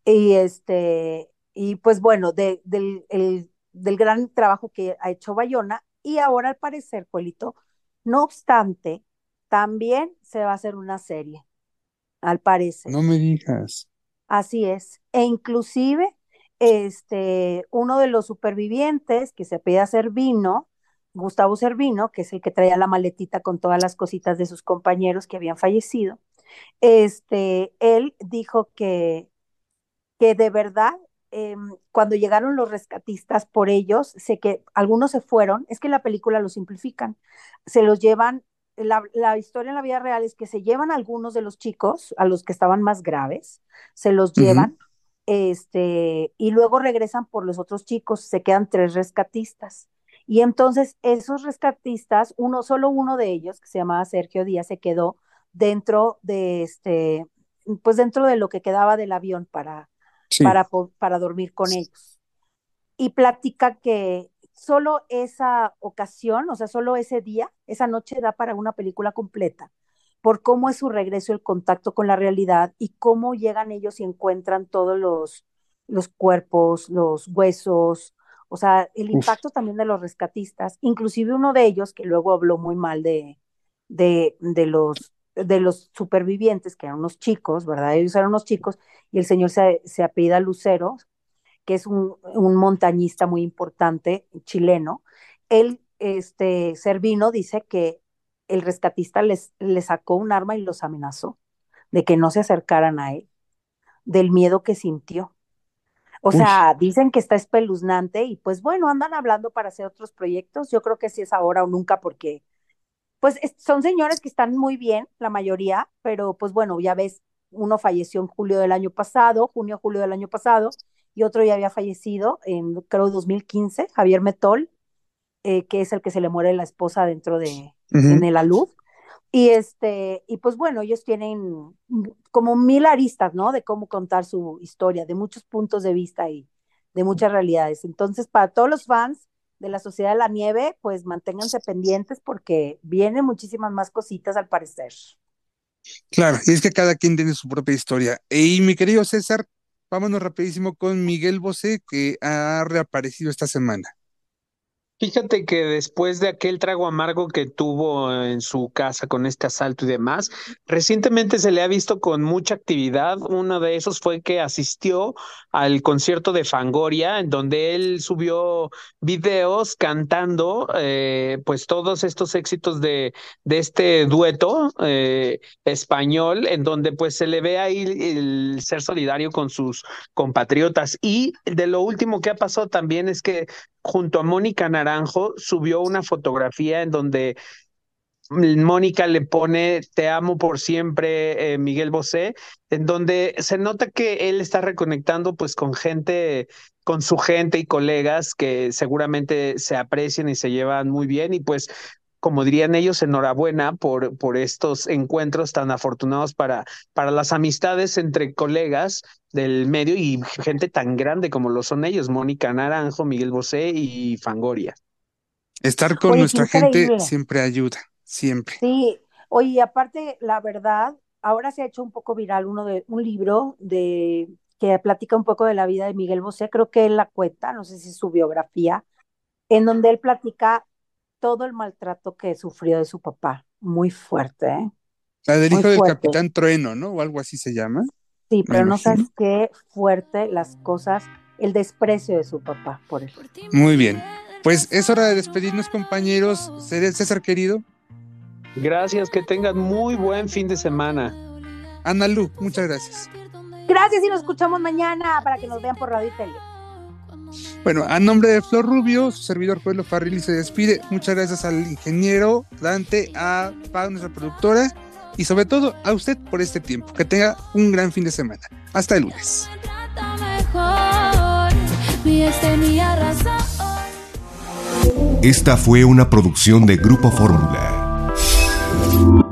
[SPEAKER 4] Y pues bueno, del gran trabajo que ha hecho Bayona. Y ahora al parecer, Puelito, no obstante, también se va a hacer una serie, al parecer.
[SPEAKER 3] No me digas.
[SPEAKER 4] Así es. E inclusive, uno de los supervivientes, que se apellida Servino, Gustavo Servino, que es el que traía la maletita con todas las cositas de sus compañeros que habían fallecido, él dijo que de verdad, cuando llegaron los rescatistas por ellos, sé que algunos se fueron, es que en la película lo simplifican, se los llevan, la historia en la vida real es que se llevan a algunos de los chicos, a los que estaban más graves, se los llevan, y luego regresan por los otros chicos, se quedan 3 rescatistas. Y entonces esos rescatistas, solo uno de ellos, que se llamaba Sergio Díaz, se quedó dentro de pues dentro de lo que quedaba del avión
[SPEAKER 3] Sí.
[SPEAKER 4] para dormir con ellos. Y platica que solo esa ocasión, o sea, solo ese día, esa noche da para una película completa, por cómo es su regreso, el contacto con la realidad y cómo llegan ellos y encuentran todos los cuerpos, los huesos, o sea, el impacto también de los rescatistas, inclusive uno de ellos que luego habló muy mal de los supervivientes, que eran unos chicos, ¿verdad? Ellos eran unos chicos, y el señor se apellida Lucero, que es un montañista muy importante, chileno. Él, Servino, dice que el rescatista le sacó un arma y los amenazó de que no se acercaran a él, del miedo que sintió. O sea, dicen que está espeluznante y pues bueno, andan hablando para hacer otros proyectos. Yo creo que sí es ahora o nunca porque pues son señores que están muy bien, la mayoría, pero pues bueno, ya ves, uno falleció en julio del año pasado, junio, julio del año pasado, y otro ya había fallecido en, creo, 2015, Javier Metol, que es el que se le muere la esposa dentro en el alud. Y pues bueno, ellos tienen como 1000 aristas, ¿no? De cómo contar su historia, de muchos puntos de vista y de muchas realidades. Entonces, para todos los fans de la Sociedad de la Nieve, pues manténganse pendientes porque vienen muchísimas más cositas al parecer.
[SPEAKER 3] Claro, y es que cada quien tiene su propia historia. Y mi querido César, vámonos rapidísimo con Miguel Bosé, que ha reaparecido esta semana.
[SPEAKER 5] Fíjate que después de aquel trago amargo que tuvo en su casa con este asalto y demás, recientemente se le ha visto con mucha actividad. Uno de esos fue que asistió al concierto de Fangoria, en donde él subió videos cantando pues todos estos éxitos de este dueto español, en donde pues se le ve ahí el ser solidario con sus compatriotas. Y de lo último que ha pasado también es que junto a Mónica Naranjo subió una fotografía en donde Mónica le pone "Te amo por siempre, Miguel Bosé", en donde se nota que él está reconectando pues con gente, con su gente y colegas que seguramente se aprecian y se llevan muy bien. Y pues como dirían ellos, enhorabuena por estos encuentros tan afortunados para las amistades entre colegas del medio y gente tan grande como lo son ellos, Mónica Naranjo, Miguel Bosé y Fangoria.
[SPEAKER 3] Estar con nuestra gente siempre ayuda, siempre.
[SPEAKER 14] Sí, oye, y aparte, la verdad, ahora se ha hecho un poco viral un libro que platica un poco de la vida de Miguel Bosé, creo que él la cuenta, no sé si es su biografía, en donde él platica todo el maltrato que sufrió de su papá, muy fuerte, ¿eh?
[SPEAKER 3] La del
[SPEAKER 14] Muy
[SPEAKER 3] hijo del
[SPEAKER 14] fuerte.
[SPEAKER 3] Capitán Trueno, ¿no? O algo así se llama.
[SPEAKER 14] Sí, pero no
[SPEAKER 3] imagino.
[SPEAKER 14] sabes qué fuerte las cosas, el desprecio de su papá por él.
[SPEAKER 3] Muy bien. Pues es hora de despedirnos, compañeros. César querido.
[SPEAKER 5] Gracias, que tengan muy buen fin de semana.
[SPEAKER 3] Ana Lu, muchas gracias.
[SPEAKER 14] Gracias y nos escuchamos mañana para que nos vean por Radio y Tele.
[SPEAKER 3] Bueno, a nombre de Flor Rubio, su servidor Joel Farrilli se despide. Muchas gracias al ingeniero Dante, a Pau, nuestra productora, y sobre todo a usted por este tiempo. Que tenga un gran fin de semana. Hasta el lunes.
[SPEAKER 15] Esta fue una producción de Grupo Fórmula.